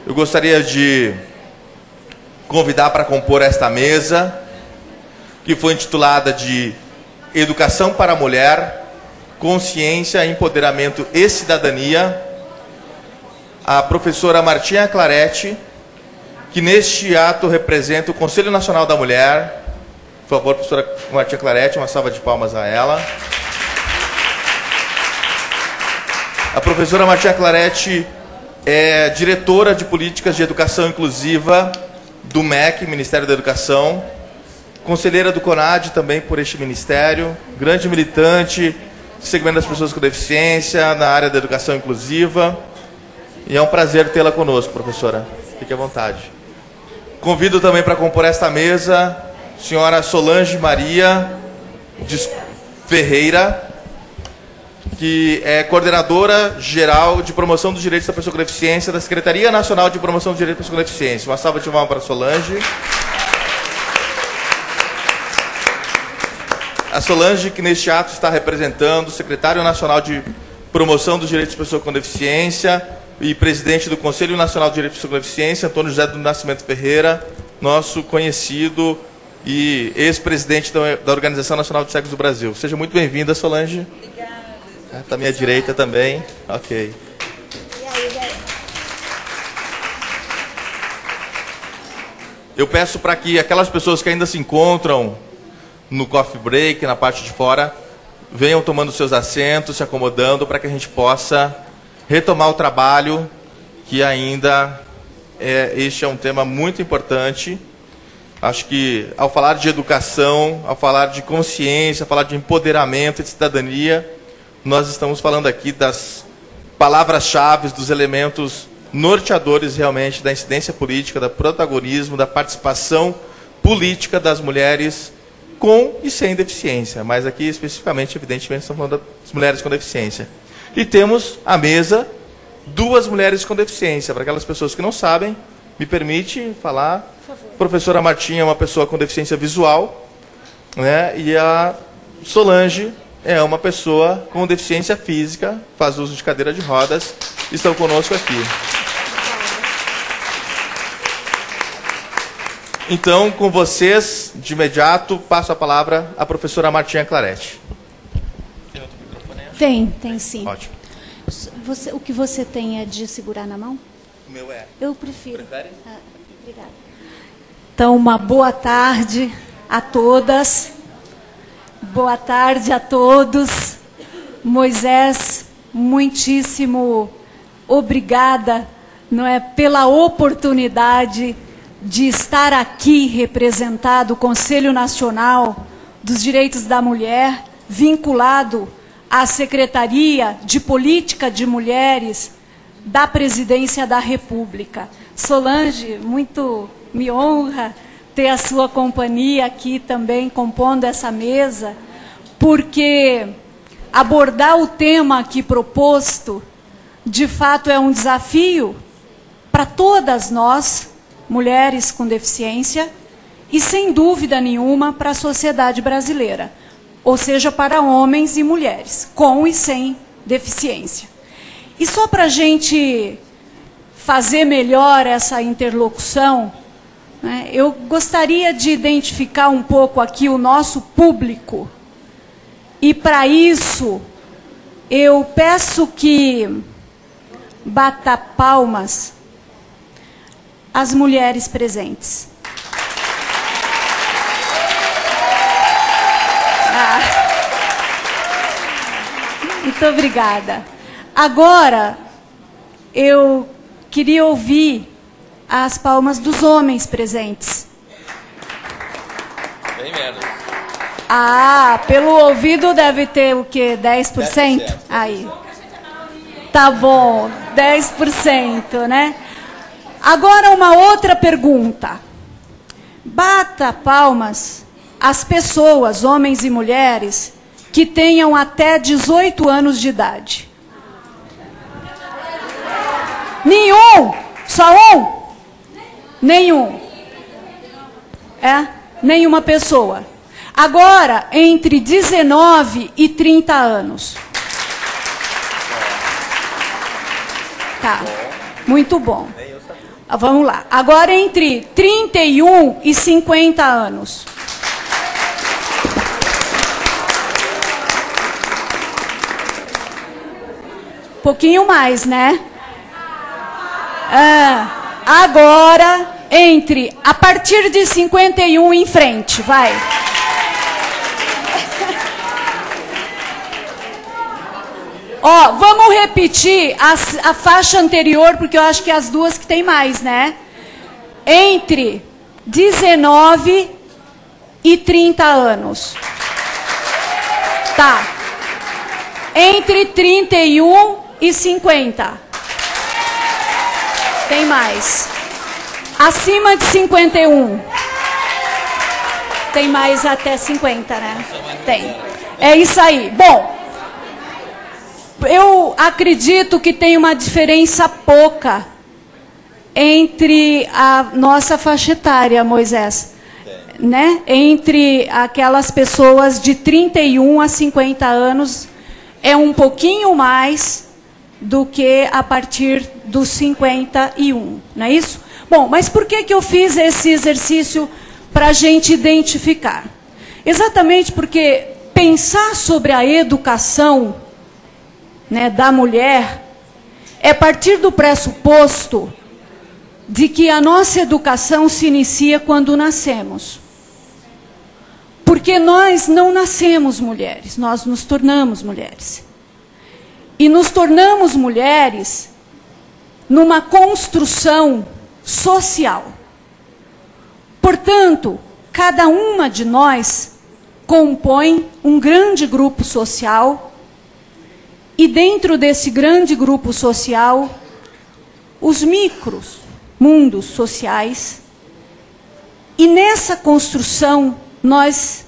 Eu gostaria de convidar para compor esta mesa, que foi intitulada de Educação para a Mulher, Consciência, Empoderamento e Cidadania, a professora Martinha Claretti, que neste ato representa o Conselho Nacional da Mulher. Por favor, professora Martinha Claretti, uma salva de palmas a ela. A professora Martinha Claretti é diretora de Políticas de Educação Inclusiva do MEC, Ministério da Educação, conselheira do CONAD também por este ministério, grande militante do segmento das pessoas com deficiência, na área da educação inclusiva. E é um prazer tê-la conosco, professora. Fique à vontade. Convido também para compor esta mesa a senhora Solange Maria Ferreira, que é coordenadora geral de promoção dos direitos da pessoa com deficiência da Secretaria Nacional de Promoção dos Direitos da Pessoa com Deficiência. Uma salva de palmas para a Solange. A Solange, que neste ato está representando o secretário nacional de Promoção dos Direitos da Pessoa com Deficiência e presidente do Conselho Nacional de Direitos da Pessoa com Deficiência, Antônio José do Nascimento Ferreira, nosso conhecido e ex-presidente da Organização Nacional de Cegos do Brasil. Seja muito bem-vinda, Solange. Obrigada. Está à minha direita também. Ok. E aí, velho? Eu peço para que aquelas pessoas que ainda se encontram no coffee break, na parte de fora, venham tomando seus assentos, se acomodando, para que a gente possa retomar o trabalho, que ainda este é um tema muito importante. Acho que ao falar de educação, ao falar de consciência, ao falar de empoderamento e de cidadania, nós estamos falando aqui das palavras-chave, dos elementos norteadores realmente da incidência política, do protagonismo, da participação política das mulheres com e sem deficiência. Mas aqui, especificamente, evidentemente, estamos falando das mulheres com deficiência. E temos à mesa duas mulheres com deficiência. Para aquelas pessoas que não sabem, me permite falar. A professora Martinha é uma pessoa com deficiência visual, né? E a Solange é uma pessoa com deficiência física, faz uso de cadeira de rodas, estão conosco aqui. Então, com vocês, de imediato, passo a palavra à professora Martinha Claretti. Tem outro microfone aí? Tem sim. Ótimo. O que você tem é de segurar na mão? O meu é. Eu prefiro. Prefere? Obrigada. Então, uma boa tarde a todas. Boa tarde a todos. Moisés, muitíssimo obrigada, não é, pela oportunidade de estar aqui representado o Conselho Nacional dos Direitos da Mulher, vinculado à Secretaria de Política de Mulheres da Presidência da República. Solange, muito me honra ter a sua companhia aqui também, compondo essa mesa, porque abordar o tema aqui proposto, de fato, é um desafio para todas nós, mulheres com deficiência, e, sem dúvida nenhuma, para a sociedade brasileira, ou seja, para homens e mulheres, com e sem deficiência. E só para a gente fazer melhor essa interlocução, né, eu gostaria de identificar um pouco aqui o nosso público, e, para isso, eu peço que bata palmas as mulheres presentes. Muito obrigada. Agora, eu queria ouvir as palmas dos homens presentes. Bem menos. Pelo ouvido deve ter o quê? 10%? 10%. Aí. Tá bom, 10%, né? Agora uma outra pergunta. Bata palmas as pessoas, homens e mulheres, que tenham até 18 anos de idade. Nenhum? Só um? Nenhum. Nenhuma pessoa. Agora, entre 19 e 30 anos. Tá, muito bom. Vamos lá. Agora entre 31 e 50 anos. Um pouquinho mais, né? Agora, a partir de 51 em frente, vai. Ó, vamos repetir a faixa anterior, porque eu acho que é as duas que tem mais, né? Entre 19 e 30 anos. Tá. Entre 31 e 50. Tem mais. Acima de 51. Tem mais até 50, né? Tem. É isso aí. Bom, eu acredito que tem uma diferença pouca entre a nossa faixa etária, Moisés, né? Entre aquelas pessoas de 31 a 50 anos, é um pouquinho mais do que a partir dos 51, não é isso? Bom, mas por que eu fiz esse exercício para a gente identificar? Exatamente porque pensar sobre a educação, né, da mulher é partir do pressuposto de que a nossa educação se inicia quando nascemos. Porque nós não nascemos mulheres, nós nos tornamos mulheres. E nos tornamos mulheres numa construção social. Portanto, cada uma de nós compõe um grande grupo social, e dentro desse grande grupo social, os micros mundos sociais, e nessa construção nós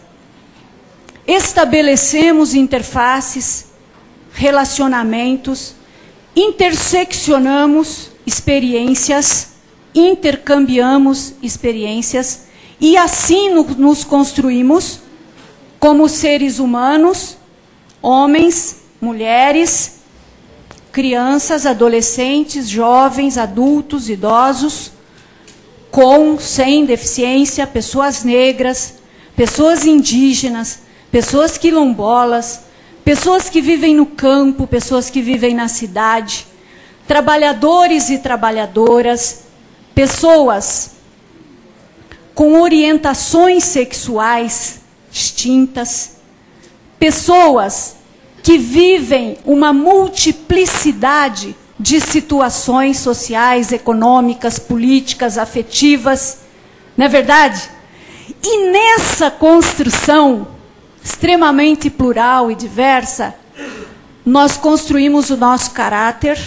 estabelecemos interfaces, relacionamentos, interseccionamos experiências, intercambiamos experiências, e assim nos construímos como seres humanos, homens, mulheres, crianças, adolescentes, jovens, adultos, idosos, com, sem deficiência, pessoas negras, pessoas indígenas, pessoas quilombolas, pessoas que vivem no campo, pessoas que vivem na cidade, trabalhadores e trabalhadoras, pessoas com orientações sexuais distintas, pessoas que vivem uma multiplicidade de situações sociais, econômicas, políticas, afetivas, não é verdade? E nessa construção extremamente plural e diversa, nós construímos o nosso caráter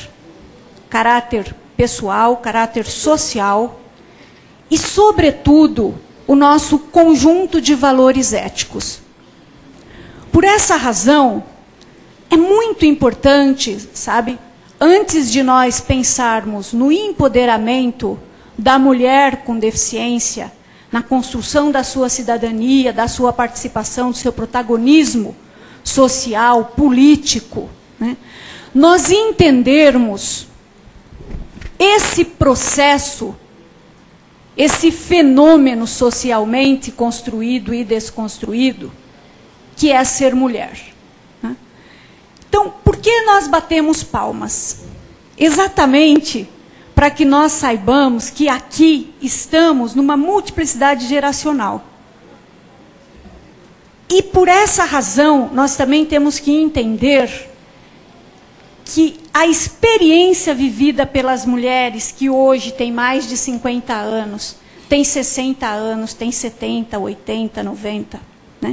pessoal, caráter social e, sobretudo, o nosso conjunto de valores éticos. Por essa razão, é muito importante, sabe, antes de nós pensarmos no empoderamento da mulher com deficiência, na construção da sua cidadania, da sua participação, do seu protagonismo social, político, né, nós entendermos esse processo, esse fenômeno socialmente construído e desconstruído, que é ser mulher. Né? Então, por que nós batemos palmas? Exatamente para que nós saibamos que aqui estamos numa multiplicidade geracional. E por essa razão, nós também temos que entender que a experiência vivida pelas mulheres que hoje têm mais de 50 anos, têm 60 anos, têm 70, 80, 90, né?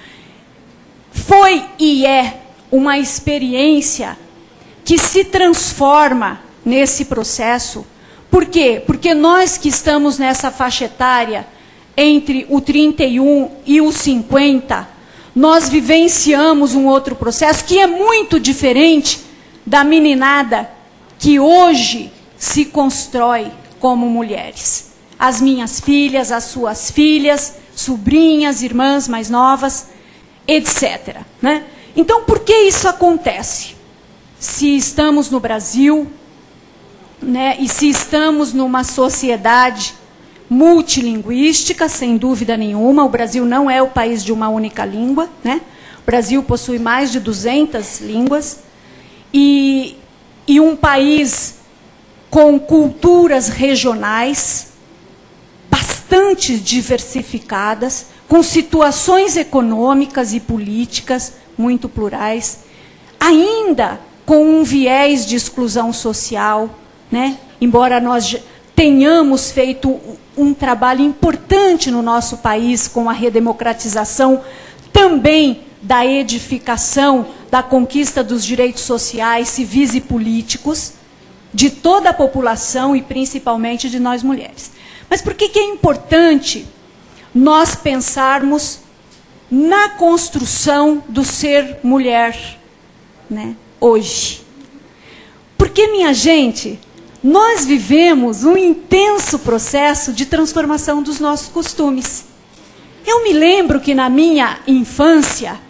Foi e é uma experiência que se transforma nesse processo. Por quê? Porque nós que estamos nessa faixa etária, entre o 31 e o 50, nós vivenciamos um outro processo que é muito diferente da meninada que hoje se constrói como mulheres. As minhas filhas, as suas filhas, sobrinhas, irmãs mais novas, etc. Né? Então, por que isso acontece? Se estamos no Brasil, né, e se estamos numa sociedade multilinguística, sem dúvida nenhuma. O Brasil não é o país de uma única língua, né? O Brasil possui mais de 200 línguas e um país com culturas regionais bastante diversificadas, com situações econômicas e políticas muito plurais, ainda com um viés de exclusão social, né? Embora nós tenhamos feito um trabalho importante no nosso país com a redemocratização, também da edificação, da conquista dos direitos sociais, civis e políticos, de toda a população e principalmente de nós mulheres. Mas por que é importante nós pensarmos na construção do ser mulher, né, hoje? Porque, minha gente, nós vivemos um intenso processo de transformação dos nossos costumes. Eu me lembro que na minha infância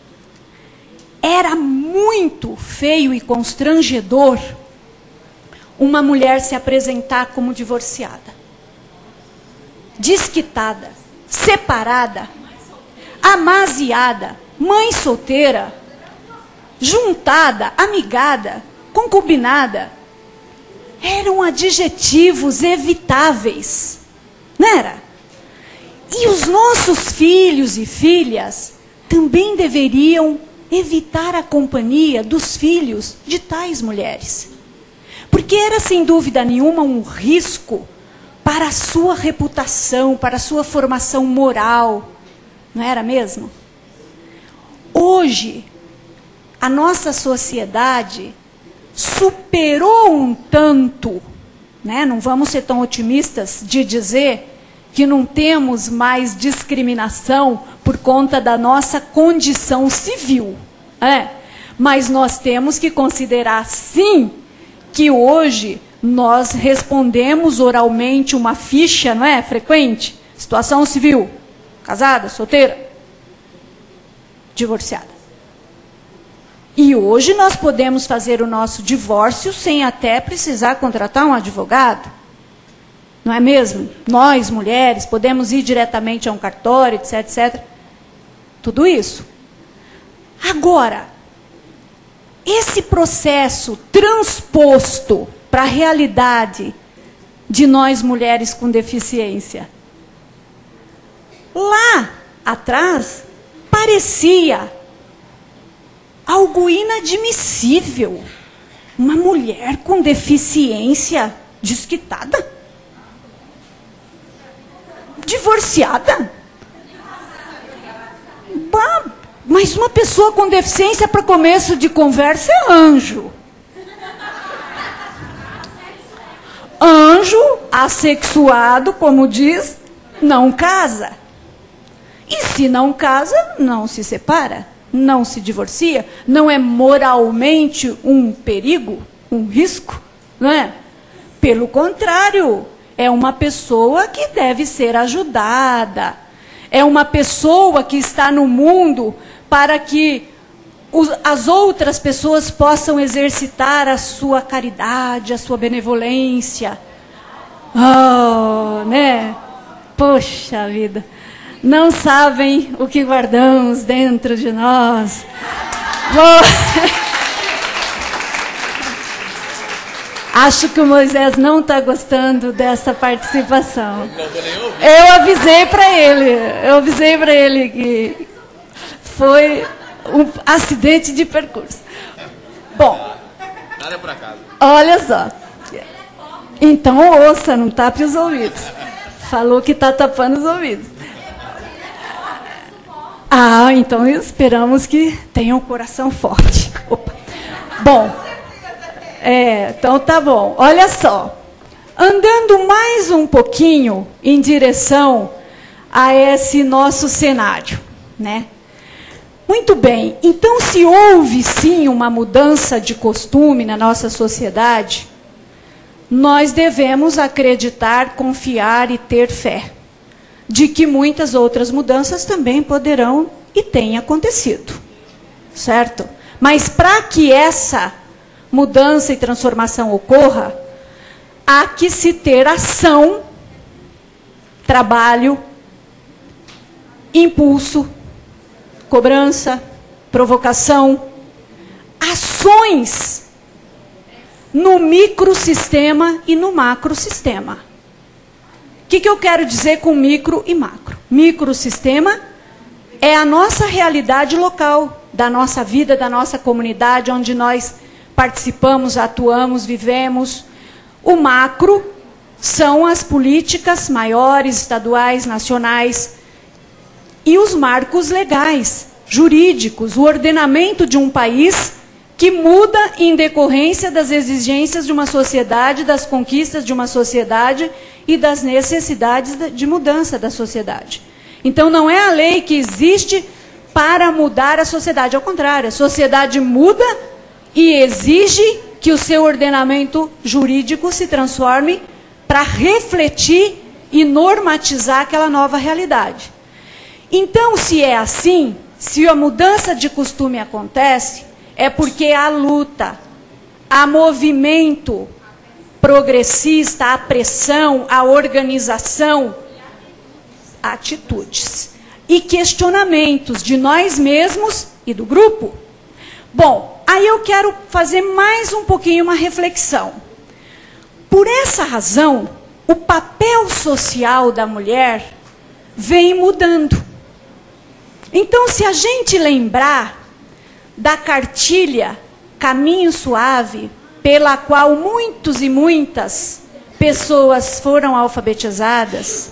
era muito feio e constrangedor uma mulher se apresentar como divorciada, desquitada, separada, amaziada, mãe solteira, juntada, amigada, concubinada. Eram adjetivos evitáveis, não era? E os nossos filhos e filhas também deveriam evitar a companhia dos filhos de tais mulheres. Porque era, sem dúvida nenhuma, um risco para a sua reputação, para a sua formação moral. Não era mesmo? Hoje, a nossa sociedade superou um tanto, né? Não vamos ser tão otimistas de dizer que não temos mais discriminação por conta da nossa condição civil. Mas nós temos que considerar, sim, que hoje nós respondemos oralmente uma ficha, não é, frequente? Situação civil, casada, solteira, divorciada. E hoje nós podemos fazer o nosso divórcio sem até precisar contratar um advogado. Não é mesmo? Nós, mulheres, podemos ir diretamente a um cartório, etc, etc. Tudo isso. Agora, esse processo transposto para a realidade de nós, mulheres com deficiência, lá atrás, parecia algo inadmissível. Uma mulher com deficiência desquitada? Divorciada? Bah, mas uma pessoa com deficiência, para começo de conversa, é anjo. Anjo, assexuado, como diz, não casa. E se não casa, não se separa, não se divorcia, não é moralmente um perigo, um risco, não é? Pelo contrário, é uma pessoa que deve ser ajudada, é uma pessoa que está no mundo para que as outras pessoas possam exercitar a sua caridade, a sua benevolência. Oh, né? Poxa vida, não sabem o que guardamos dentro de nós. Acho que o Moisés não está gostando dessa participação. Eu avisei para ele que foi um acidente de percurso. Bom, nada para casa. Olha só. Então ouça, não tape os ouvidos. Falou que está tapando os ouvidos. Ah, então esperamos que tenha um coração forte. Opa. Bom, então tá bom. Olha só. Andando mais um pouquinho em direção a esse nosso cenário, né? Muito bem, então se houve sim uma mudança de costume na nossa sociedade, nós devemos acreditar, confiar e ter fé de que muitas outras mudanças também poderão e têm acontecido, certo? Mas para que essa mudança e transformação ocorra, há que se ter ação, trabalho, impulso, cobrança, provocação, ações no microsistema e no macrosistema. O que eu quero dizer com micro e macro? Microsistema é a nossa realidade local, da nossa vida, da nossa comunidade, onde nós participamos, atuamos, vivemos. O macro são as políticas maiores, estaduais, nacionais, e os marcos legais, jurídicos, o ordenamento de um país que muda em decorrência das exigências de uma sociedade, das conquistas de uma sociedade e das necessidades de mudança da sociedade. Então, não é a lei que existe para mudar a sociedade, ao contrário, a sociedade muda e exige que o seu ordenamento jurídico se transforme para refletir e normatizar aquela nova realidade. Então, se é assim, se a mudança de costume acontece, é porque há luta, há movimento progressista, há pressão, há organização, há atitudes e questionamentos de nós mesmos e do grupo. Bom, aí eu quero fazer mais um pouquinho uma reflexão. Por essa razão, o papel social da mulher vem mudando. Então, se a gente lembrar da cartilha Caminho Suave, pela qual muitos e muitas pessoas foram alfabetizadas,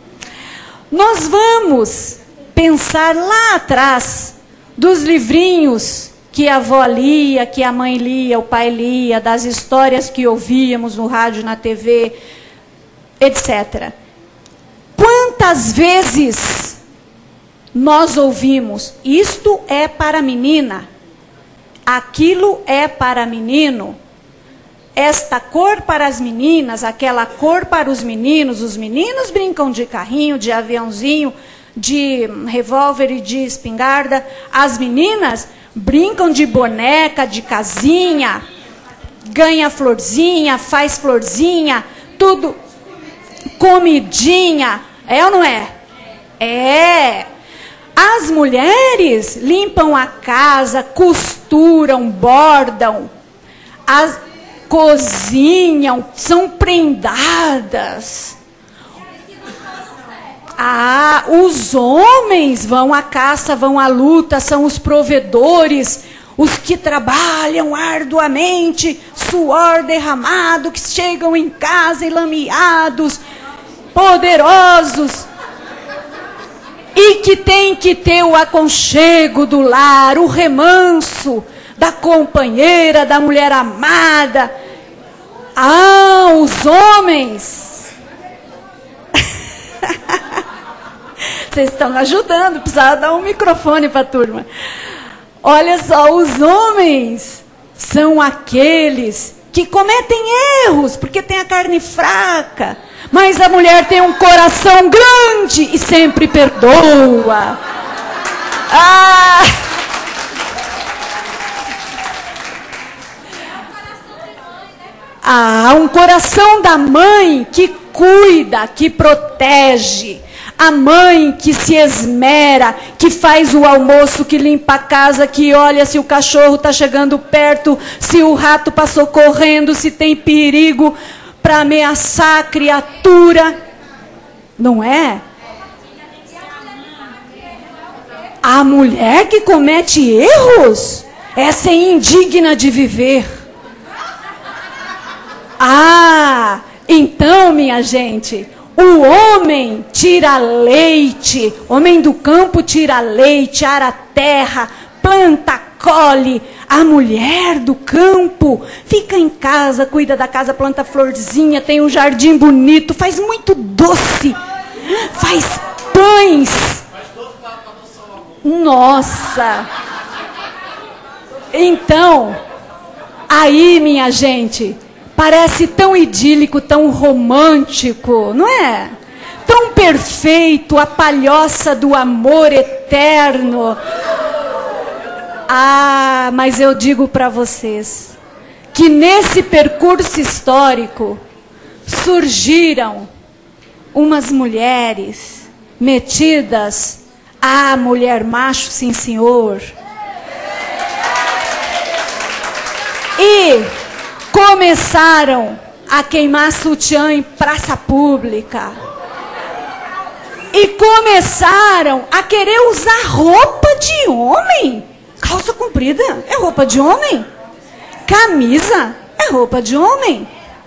nós vamos pensar lá atrás dos livrinhos que a avó lia, que a mãe lia, o pai lia, das histórias que ouvíamos no rádio, na TV, etc. Quantas vezes nós ouvimos, isto é para menina, aquilo é para menino, esta cor para as meninas, aquela cor para os meninos brincam de carrinho, de aviãozinho, de revólver e de espingarda, as meninas brincam de boneca, de casinha, ganha florzinha, faz florzinha, tudo, comidinha, é ou não é? É. As mulheres limpam a casa, costuram, bordam, cozinham, são prendadas. Ah, os homens vão à caça, vão à luta, são os provedores, os que trabalham arduamente, suor derramado, que chegam em casa enlameados, poderosos, e que tem que ter o aconchego do lar, o remanso da companheira, da mulher amada. Ah, os homens. Vocês estão ajudando, precisava dar um microfone para a turma. Olha só, os homens são aqueles que cometem erros, porque tem a carne fraca. Mas a mulher tem um coração grande e sempre perdoa. Um coração da mãe que cuida, que protege. A mãe que se esmera, que faz o almoço, que limpa a casa, que olha se o cachorro está chegando perto, se o rato passou correndo, se tem perigo para ameaçar a criatura. Não é? A mulher que comete erros, essa é indigna de viver. Então, minha gente, o homem tira leite, homem do campo tira leite, ara a terra, planta, colhe. A mulher do campo fica em casa, cuida da casa, planta florzinha, tem um jardim bonito, faz muito doce, faz pães. Nossa! Então, aí, minha gente, parece tão idílico, tão romântico, não é? Tão perfeito, a palhoça do amor eterno. Mas eu digo para vocês que nesse percurso histórico surgiram umas mulheres metidas à mulher macho, sim senhor, e começaram a queimar sutiã em praça pública. E começaram a querer usar roupa de homem. Calça comprida é roupa de homem. Camisa é roupa de homem.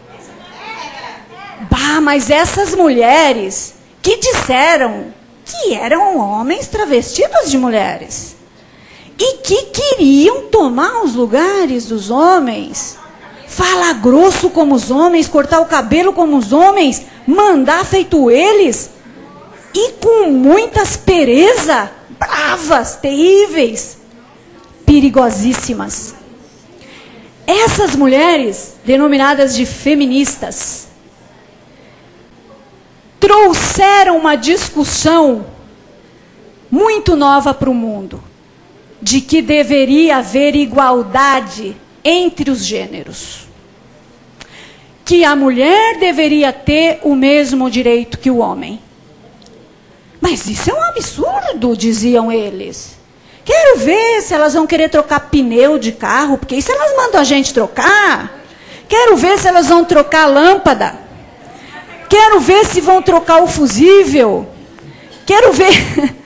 Bah, mas essas mulheres que disseram que eram homens travestidos de mulheres e que queriam tomar os lugares dos homens, falar grosso como os homens, cortar o cabelo como os homens, mandar feito eles, e com muita aspereza, bravas, terríveis, perigosíssimas. Essas mulheres, denominadas de feministas, trouxeram uma discussão muito nova para o mundo, de que deveria haver igualdade entre os gêneros. Que a mulher deveria ter o mesmo direito que o homem. Mas isso é um absurdo, diziam eles. Quero ver se elas vão querer trocar pneu de carro, porque isso elas mandam a gente trocar. Quero ver se elas vão trocar a lâmpada. Quero ver se vão trocar o fusível. Quero ver...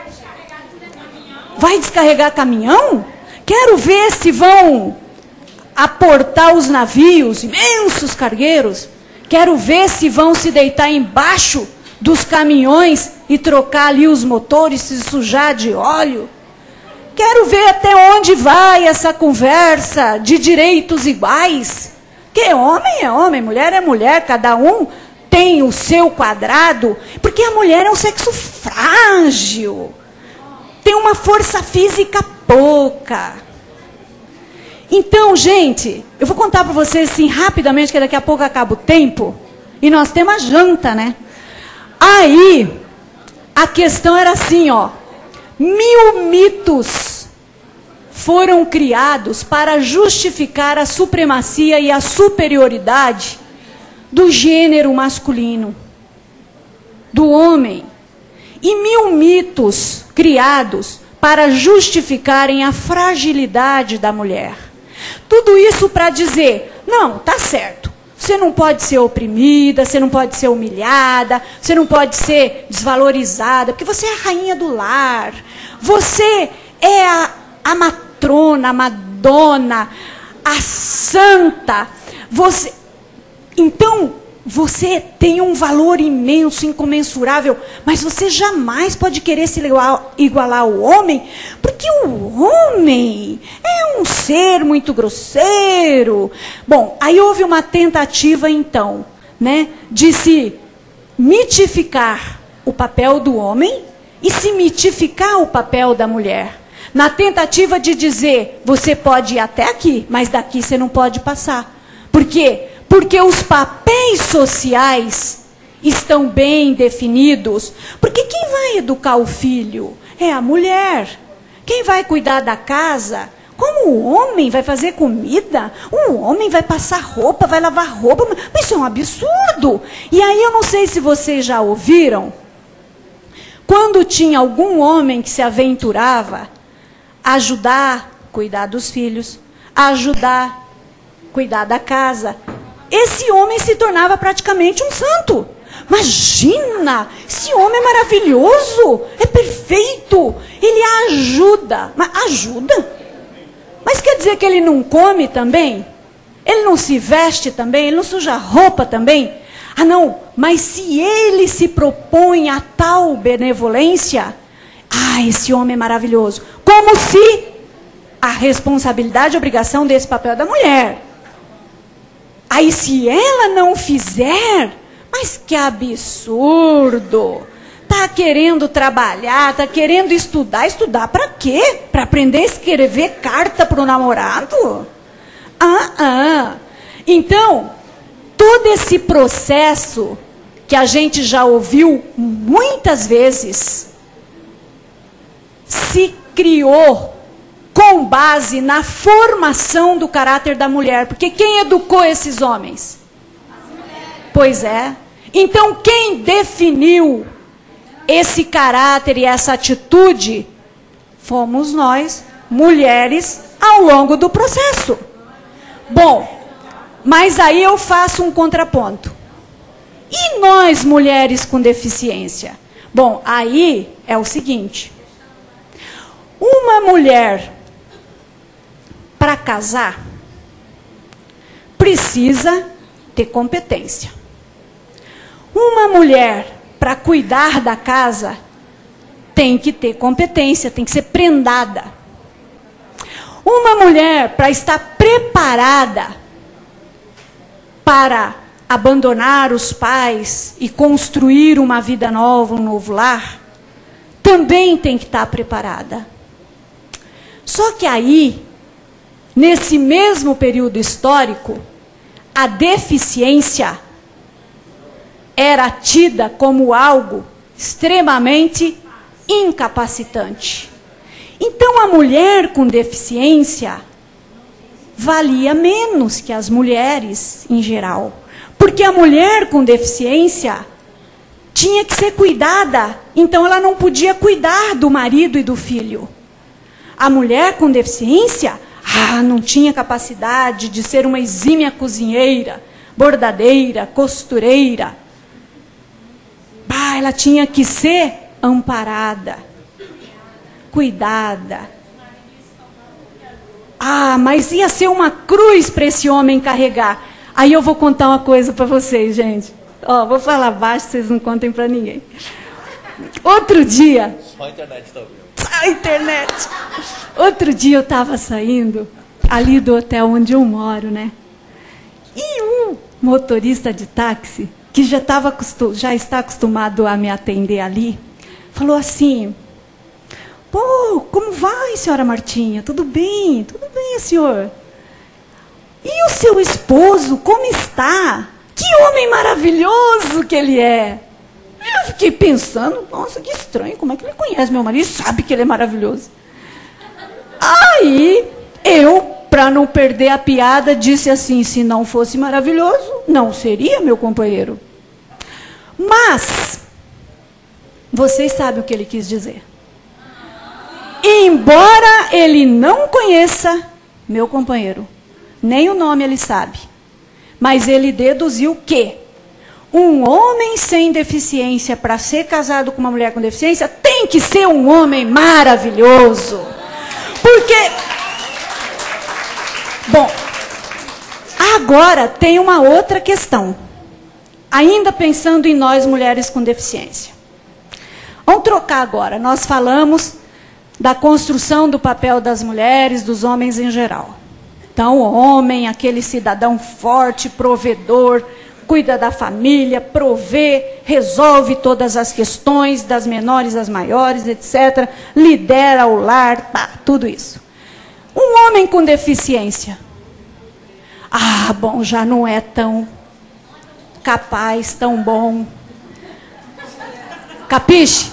Vai descarregar caminhão? Quero ver se vão aportar os navios, imensos cargueiros. Quero ver se vão se deitar embaixo dos caminhões e trocar ali os motores, se sujar de óleo. Quero ver até onde vai essa conversa de direitos iguais. Que homem é homem, mulher é mulher, cada um tem o seu quadrado, porque a mulher é um sexo frágil, tem uma força física pouca. Então, gente, eu vou contar para vocês assim rapidamente, que daqui a pouco acaba o tempo, e nós temos a janta, né? Aí, a questão era assim, ó, 1000 mitos foram criados para justificar a supremacia e a superioridade do gênero masculino, do homem. E 1000 mitos criados para justificarem a fragilidade da mulher. Tudo isso para dizer, não, tá certo. Você não pode ser oprimida, você não pode ser humilhada, você não pode ser desvalorizada, porque você é a rainha do lar. Você é a matrona, a madonna, a santa. Então, você tem um valor imenso, incomensurável, mas você jamais pode querer se igualar ao homem, porque o homem é um ser muito grosseiro. Bom, aí houve uma tentativa, então, né, de se mitificar o papel do homem e se mitificar o papel da mulher. Na tentativa de dizer, você pode ir até aqui, mas daqui você não pode passar. Por quê? Porque os papéis sociais estão bem definidos. Porque quem vai educar o filho é a mulher. Quem vai cuidar da casa, como o homem vai fazer comida, o homem vai passar roupa, vai lavar roupa. Mas isso é um absurdo. E aí eu não sei se vocês já ouviram, quando tinha algum homem que se aventurava a ajudar a cuidar dos filhos, a ajudar a cuidar da casa, esse homem se tornava praticamente um santo. Imagina, esse homem é maravilhoso, é perfeito, ele ajuda. Mas ajuda? Mas quer dizer que ele não come também? Ele não se veste também? Ele não suja roupa também? Ah não, mas se ele se propõe a tal benevolência, esse homem é maravilhoso. Como se a responsabilidade e obrigação desse papel é da mulher. Aí se ela não fizer, mas que absurdo. Tá querendo trabalhar, tá querendo estudar. Estudar para quê? Para aprender a escrever carta para o namorado? Então, todo esse processo que a gente já ouviu muitas vezes, se criou com base na formação do caráter da mulher. Porque quem educou esses homens? Pois é. Então, quem definiu esse caráter e essa atitude fomos nós, mulheres, ao longo do processo. Bom, mas aí eu faço um contraponto. E nós, mulheres com deficiência? Bom, aí é o seguinte. Uma mulher, para casar, precisa ter competência. Uma mulher, para cuidar da casa, tem que ter competência, tem que ser prendada. Uma mulher, para estar preparada para abandonar os pais e construir uma vida nova, um novo lar, também tem que estar preparada. Só que aí, nesse mesmo período histórico, a deficiência era tida como algo extremamente incapacitante. Então, a mulher com deficiência valia menos que as mulheres em geral. Porque a mulher com deficiência tinha que ser cuidada. Então, ela não podia cuidar do marido e do filho. A mulher com deficiência, não tinha capacidade de ser uma exímia cozinheira, bordadeira, costureira. Ela tinha que ser amparada, cuidada. Mas ia ser uma cruz para esse homem carregar. Aí eu vou contar uma coisa para vocês, gente. Vou falar baixo, vocês não contem para ninguém. Outro dia... Só a internet está ouvindo. Só a internet. Outro dia eu estava saindo ali do hotel onde eu moro, né? E um motorista de táxi, que já está acostumado a me atender ali, falou assim: como vai, senhora Martinha? Tudo bem, senhor. E o seu esposo, como está? Que homem maravilhoso que ele é. Eu fiquei pensando, nossa, que estranho, como é que ele conhece meu marido e sabe que ele é maravilhoso? Aí, eu, para não perder a piada, disse assim: se não fosse maravilhoso, não seria meu companheiro. Mas, vocês sabem o que ele quis dizer. Embora ele não conheça meu companheiro, nem o nome ele sabe, mas ele deduziu que um homem sem deficiência, para ser casado com uma mulher com deficiência, tem que ser um homem maravilhoso. Porque... Bom, agora tem uma outra questão. Ainda pensando em nós, mulheres com deficiência. Vamos trocar agora. Nós falamos da construção do papel das mulheres, dos homens em geral. Então, o homem, aquele cidadão forte, provedor, cuida da família, provê, resolve todas as questões, das menores às maiores, etc. Lidera o lar, tudo isso. Um homem com deficiência. Bom, já não é tão capaz, tão bom. Capiche?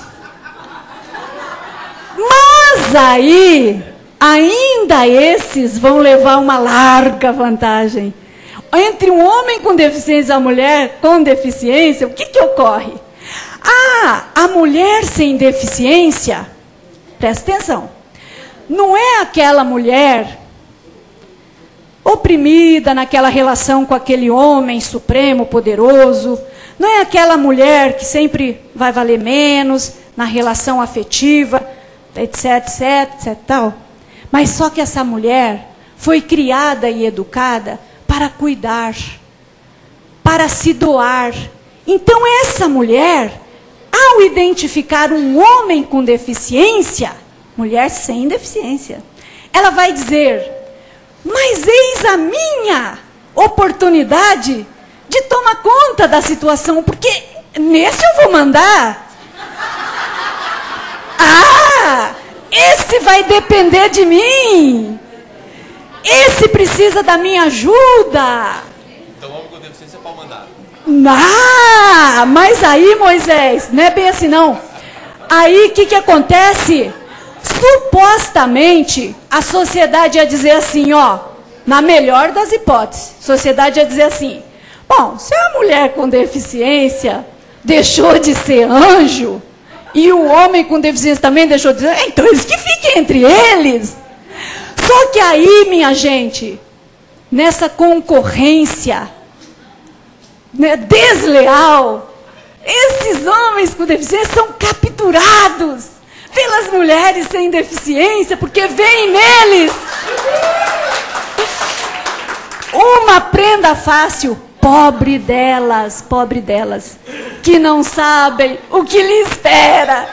Mas aí, ainda esses vão levar uma larga vantagem. Entre um homem com deficiência e a mulher com deficiência, o que ocorre? A mulher sem deficiência, presta atenção, não é aquela mulher oprimida naquela relação com aquele homem supremo, poderoso, não é aquela mulher que sempre vai valer menos na relação afetiva, etc, tal. Mas só que essa mulher foi criada e educada para cuidar, para se doar. Então essa mulher, ao identificar um homem com deficiência, mulher sem deficiência, ela vai dizer: mas eis a minha oportunidade de tomar conta da situação, porque nesse eu vou mandar. Esse vai depender de mim. Esse precisa da minha ajuda. Então homem com deficiência é pau mandado. Mas aí, Moisés, não é bem assim não. Aí o que acontece? Supostamente a sociedade ia dizer assim, na melhor das hipóteses, a sociedade ia dizer assim: Bom, se a mulher com deficiência deixou de ser anjo, e o homem com deficiência também deixou de ser, então eles que fiquem entre eles. Só que aí, minha gente, nessa concorrência, né, desleal, esses homens com deficiência são capturados pelas mulheres sem deficiência, porque veem neles uma prenda fácil. Pobre delas, que não sabem o que lhe espera.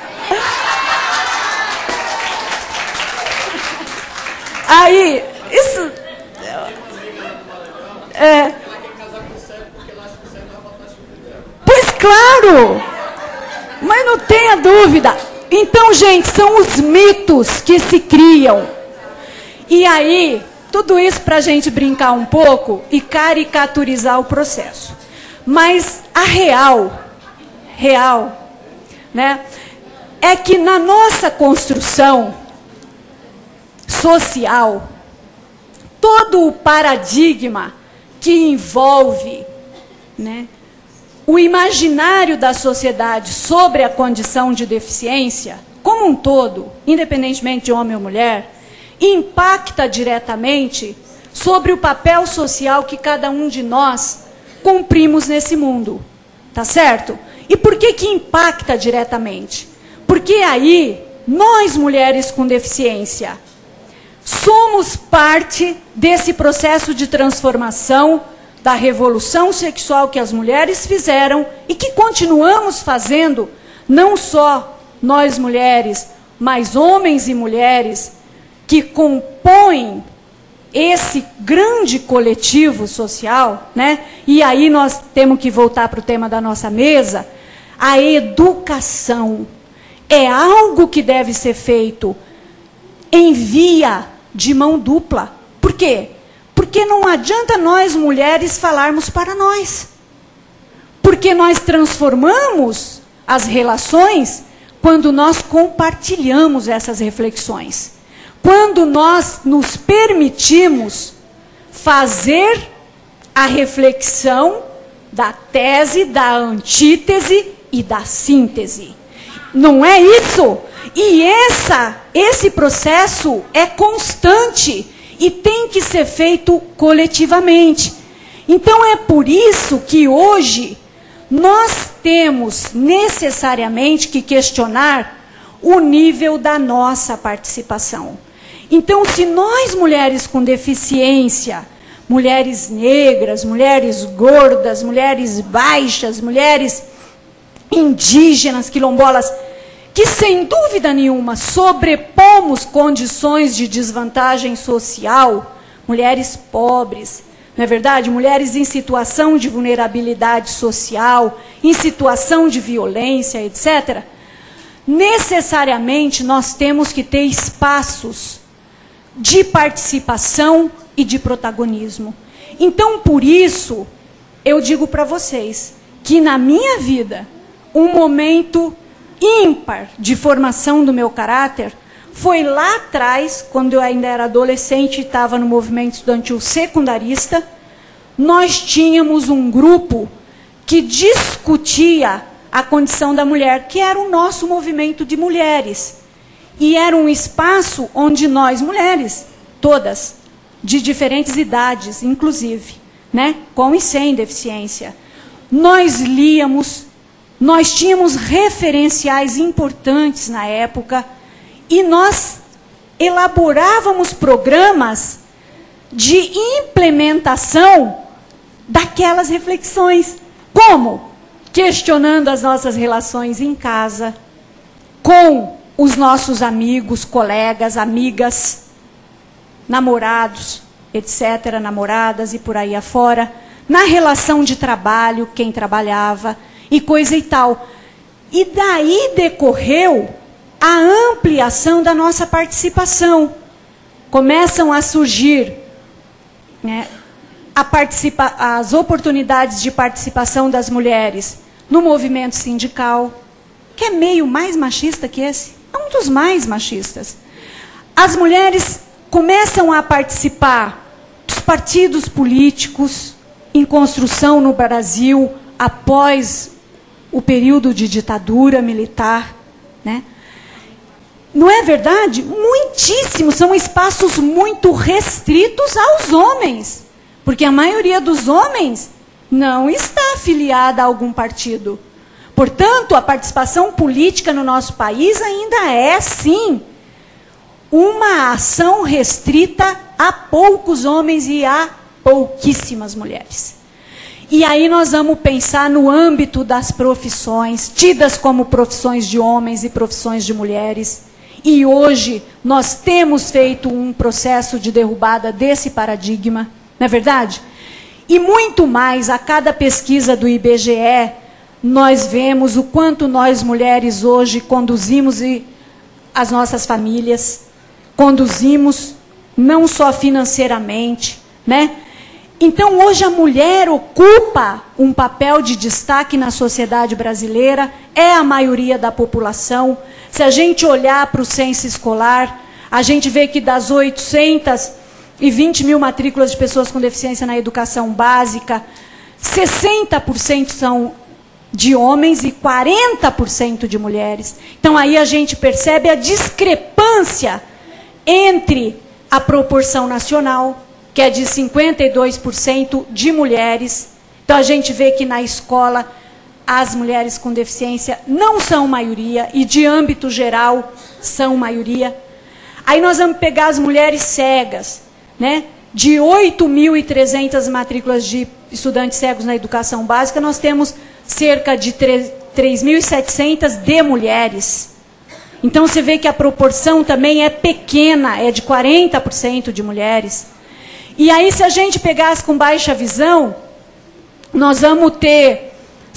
Aí, isso... Pois claro, mas não tenha dúvida. Então, gente, são os mitos que se criam. E aí, tudo isso para a gente brincar um pouco e caricaturizar o processo. Mas a real, né, é que na nossa construção social, todo o paradigma que envolve, né, o imaginário da sociedade sobre a condição de deficiência, como um todo, independentemente de homem ou mulher, impacta diretamente sobre o papel social que cada um de nós cumprimos nesse mundo. Tá certo? E por que que impacta diretamente? Porque aí, nós mulheres com deficiência, somos parte desse processo de transformação da revolução sexual que as mulheres fizeram e que continuamos fazendo, não só nós mulheres, mas homens e mulheres que compõem esse grande coletivo social, né? E aí nós temos que voltar para o tema da nossa mesa. A educação é algo que deve ser feito em via de mão dupla. Por quê? Porque não adianta nós, mulheres, falarmos para nós. Porque nós transformamos as relações quando nós compartilhamos essas reflexões. Quando nós nos permitimos fazer a reflexão da tese, da antítese e da síntese. Não é isso? E esse processo é constante e tem que ser feito coletivamente. Então é por isso que hoje nós temos necessariamente que questionar o nível da nossa participação. Então, se nós, mulheres com deficiência, mulheres negras, mulheres gordas, mulheres baixas, mulheres indígenas, quilombolas, que sem dúvida nenhuma sobrepomos condições de desvantagem social, mulheres pobres, não é verdade? Mulheres em situação de vulnerabilidade social, em situação de violência, etc., necessariamente nós temos que ter espaços de participação e de protagonismo. Então, por isso, eu digo para vocês que na minha vida, um momento ímpar de formação do meu caráter foi lá atrás, quando eu ainda era adolescente e estava no movimento estudantil secundarista. Nós tínhamos um grupo que discutia a condição da mulher, que era o nosso movimento de mulheres. E era um espaço onde nós, mulheres, todas, de diferentes idades, inclusive, né, com e sem deficiência, nós líamos, nós tínhamos referenciais importantes na época, e nós elaborávamos programas de implementação daquelas reflexões. Como? Questionando as nossas relações em casa, com os nossos amigos, colegas, amigas, namorados, etc., namoradas e por aí afora, na relação de trabalho, quem trabalhava, e coisa e tal. E daí decorreu a ampliação da nossa participação. Começam a surgir, né, as oportunidades de participação das mulheres no movimento sindical, que é meio mais machista que esse, é um dos mais machistas. As mulheres começam a participar dos partidos políticos, em construção no Brasil após o período de ditadura militar, né? Não é verdade? Muitíssimo, são espaços muito restritos aos homens, porque a maioria dos homens não está afiliada a algum partido. Portanto, a participação política no nosso país ainda é, sim, uma ação restrita a poucos homens e a pouquíssimas mulheres. E aí nós vamos pensar no âmbito das profissões, tidas como profissões de homens e profissões de mulheres. E hoje nós temos feito um processo de derrubada desse paradigma, não é verdade? E muito mais, a cada pesquisa do IBGE, nós vemos o quanto nós mulheres hoje conduzimos as nossas famílias, conduzimos não só financeiramente, né? Então, hoje a mulher ocupa um papel de destaque na sociedade brasileira, é a maioria da população. Se a gente olhar para o censo escolar, a gente vê que das 820 mil matrículas de pessoas com deficiência na educação básica, 60% são de homens e 40% de mulheres. Então, aí a gente percebe a discrepância entre a proporção nacional, que é de 52% de mulheres. Então, a gente vê que na escola as mulheres com deficiência não são maioria, e de âmbito geral são maioria. Aí nós vamos pegar as mulheres cegas, né? De 8.300 matrículas de estudantes cegos na educação básica, nós temos cerca de 3.700 de mulheres. Então, você vê que a proporção também é pequena, é de 40% de mulheres. E aí, se a gente pegasse com baixa visão, nós vamos ter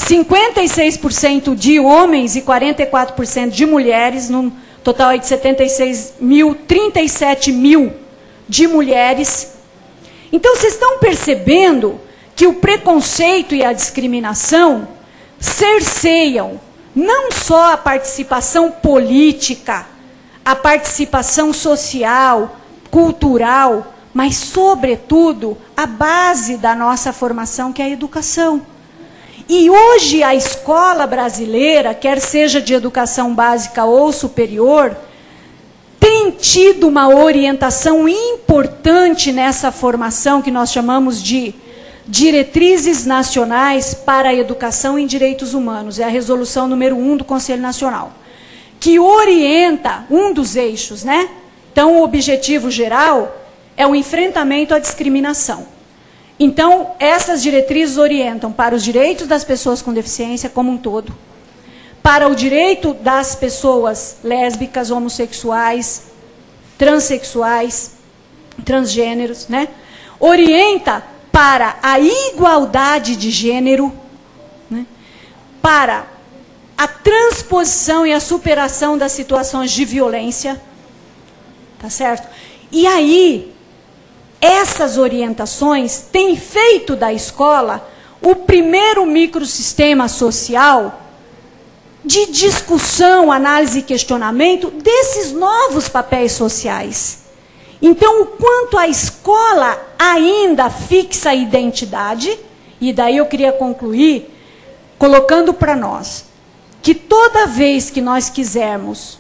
56% de homens e 44% de mulheres, num total aí de 76 mil, 37 mil de mulheres. Então, vocês estão percebendo que o preconceito e a discriminação cerceiam não só a participação política, a participação social, cultural, mas, sobretudo, a base da nossa formação, que é a educação. E hoje a escola brasileira, quer seja de educação básica ou superior, tem tido uma orientação importante nessa formação que nós chamamos de Diretrizes Nacionais para a Educação em Direitos Humanos. É a resolução número 1 do Conselho Nacional, que orienta um dos eixos, né? Então, o objetivo geral é o enfrentamento à discriminação. Então, essas diretrizes orientam para os direitos das pessoas com deficiência como um todo, para o direito das pessoas lésbicas, homossexuais, transexuais, transgêneros, né? Orienta para a igualdade de gênero, né? Para a transposição e a superação das situações de violência, tá certo? E aí, essas orientações têm feito da escola o primeiro microsistema social de discussão, análise e questionamento desses novos papéis sociais. Então, o quanto a escola ainda fixa a identidade, e daí eu queria concluir colocando para nós que toda vez que nós quisermos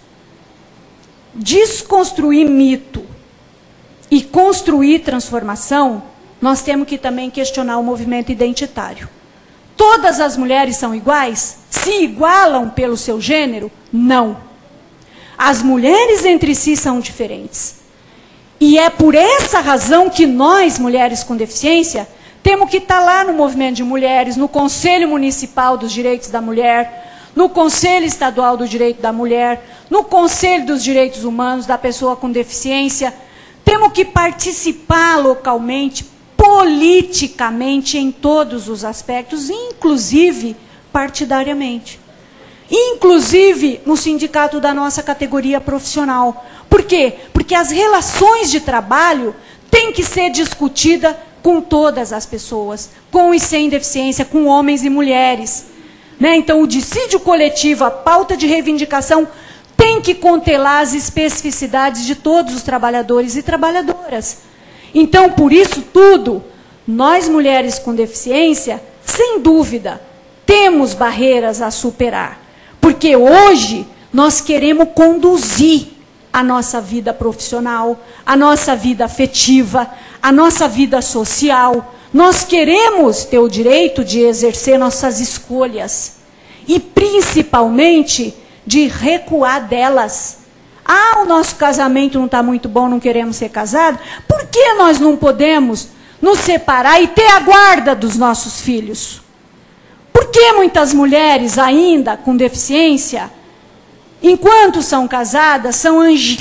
desconstruir mito e construir transformação, nós temos que também questionar o movimento identitário. Todas as mulheres são iguais? Se igualam pelo seu gênero? Não. As mulheres entre si são diferentes. E é por essa razão que nós, mulheres com deficiência, temos que estar lá no movimento de mulheres, no Conselho Municipal dos Direitos da Mulher, no Conselho Estadual do Direito da Mulher, no Conselho dos Direitos Humanos da Pessoa com Deficiência. Temos que participar localmente, politicamente, em todos os aspectos, inclusive partidariamente. Inclusive no sindicato da nossa categoria profissional. Por quê? Porque as relações de trabalho têm que ser discutidas com todas as pessoas, com e sem deficiência, com homens e mulheres, né? Então, o dissídio coletivo, a pauta de reivindicação, tem que contelar as especificidades de todos os trabalhadores e trabalhadoras. Então, por isso tudo, nós mulheres com deficiência, sem dúvida, temos barreiras a superar. Porque hoje nós queremos conduzir a nossa vida profissional, a nossa vida afetiva, a nossa vida social. Nós queremos ter o direito de exercer nossas escolhas. E principalmente de recuar delas. Ah, o nosso casamento não está muito bom, não queremos ser casados. Por que nós não podemos nos separar e ter a guarda dos nossos filhos? Por que muitas mulheres ainda com deficiência, enquanto são casadas, são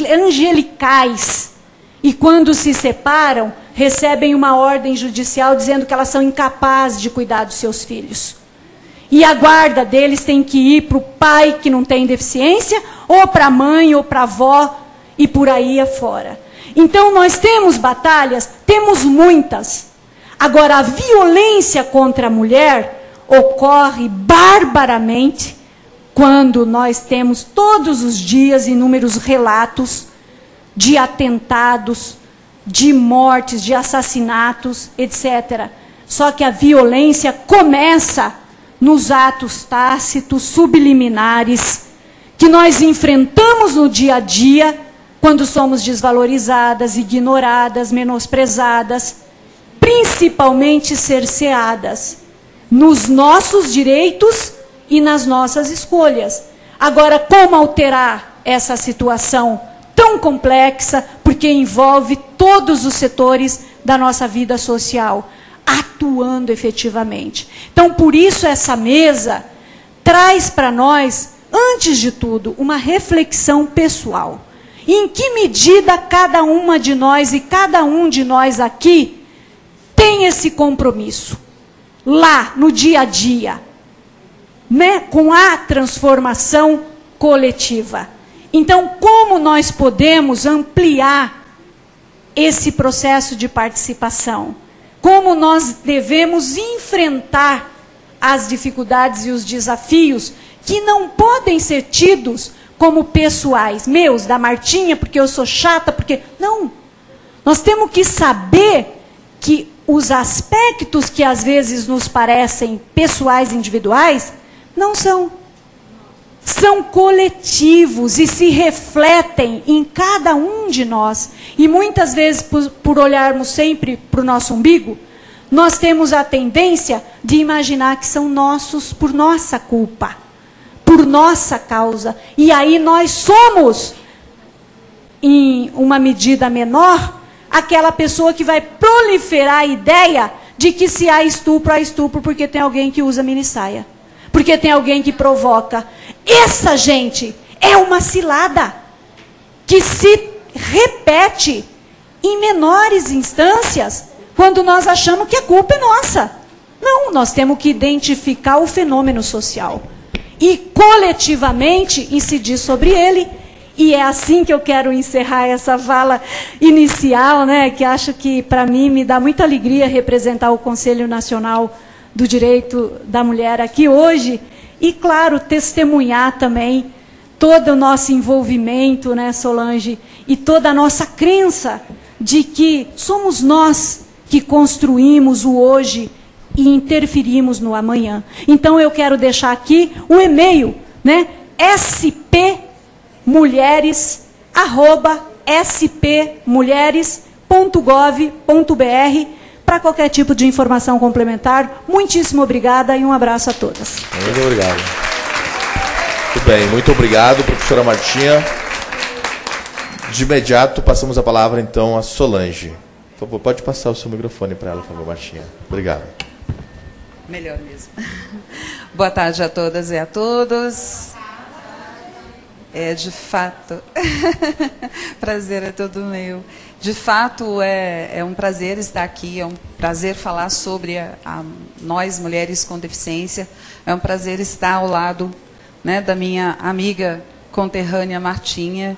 angelicais, e quando se separam, recebem uma ordem judicial dizendo que elas são incapazes de cuidar dos seus filhos? E a guarda deles tem que ir para o pai que não tem deficiência, ou para a mãe, ou para a avó, e por aí afora. Então nós temos batalhas, temos muitas. Agora, a violência contra a mulher ocorre barbaramente quando nós temos todos os dias inúmeros relatos de atentados, de mortes, de assassinatos, etc. Só que a violência começa nos atos tácitos, subliminares, que nós enfrentamos no dia a dia, quando somos desvalorizadas, ignoradas, menosprezadas, principalmente cerceadas, nos nossos direitos e nas nossas escolhas. Agora, como alterar essa situação tão complexa, porque envolve todos os setores da nossa vida social, atuando efetivamente. Então, por isso, essa mesa traz para nós, antes de tudo, uma reflexão pessoal. Em que medida cada uma de nós e cada um de nós aqui tem esse compromisso? Lá, no dia a dia, né, com a transformação coletiva. Então, como nós podemos ampliar esse processo de participação? Como nós devemos enfrentar as dificuldades e os desafios que não podem ser tidos como pessoais, meus, da Martinha, porque eu sou chata, porque... Não. Nós temos que saber que os aspectos que às vezes nos parecem pessoais, individuais, não são. São coletivos e se refletem em cada um de nós. E muitas vezes, por olharmos sempre para o nosso umbigo, nós temos a tendência de imaginar que são nossos por nossa culpa, por nossa causa. E aí nós somos, em uma medida menor, aquela pessoa que vai proliferar a ideia de que se há estupro porque tem alguém que usa minissaia. Porque tem alguém que provoca. Essa, gente, é uma cilada que se repete em menores instâncias quando nós achamos que a culpa é nossa. Não, nós temos que identificar o fenômeno social e coletivamente incidir sobre ele. E é assim que eu quero encerrar essa fala inicial, né, que acho que, para mim, me dá muita alegria representar o Conselho Nacional do Direito da Mulher aqui hoje, e, claro, testemunhar também todo o nosso envolvimento, né, Solange, e toda a nossa crença de que somos nós que construímos o hoje e interferimos no amanhã. Então, eu quero deixar aqui o e-mail, né, spmulheres@spmulheres.gov.br, para qualquer tipo de informação complementar. Muitíssimo obrigada e um abraço a todas. Muito obrigado. Muito bem, muito obrigado, professora Martinha. De imediato, passamos a palavra, então, a Solange. Por favor, pode passar o seu microfone para ela, por favor, Martinha. Obrigado. Melhor mesmo. Boa tarde a todas e a todos. De fato, prazer é todo meu. De fato, é um prazer estar aqui, é um prazer falar sobre nós, mulheres com deficiência. É um prazer estar ao lado, né, da minha amiga conterrânea Martinha,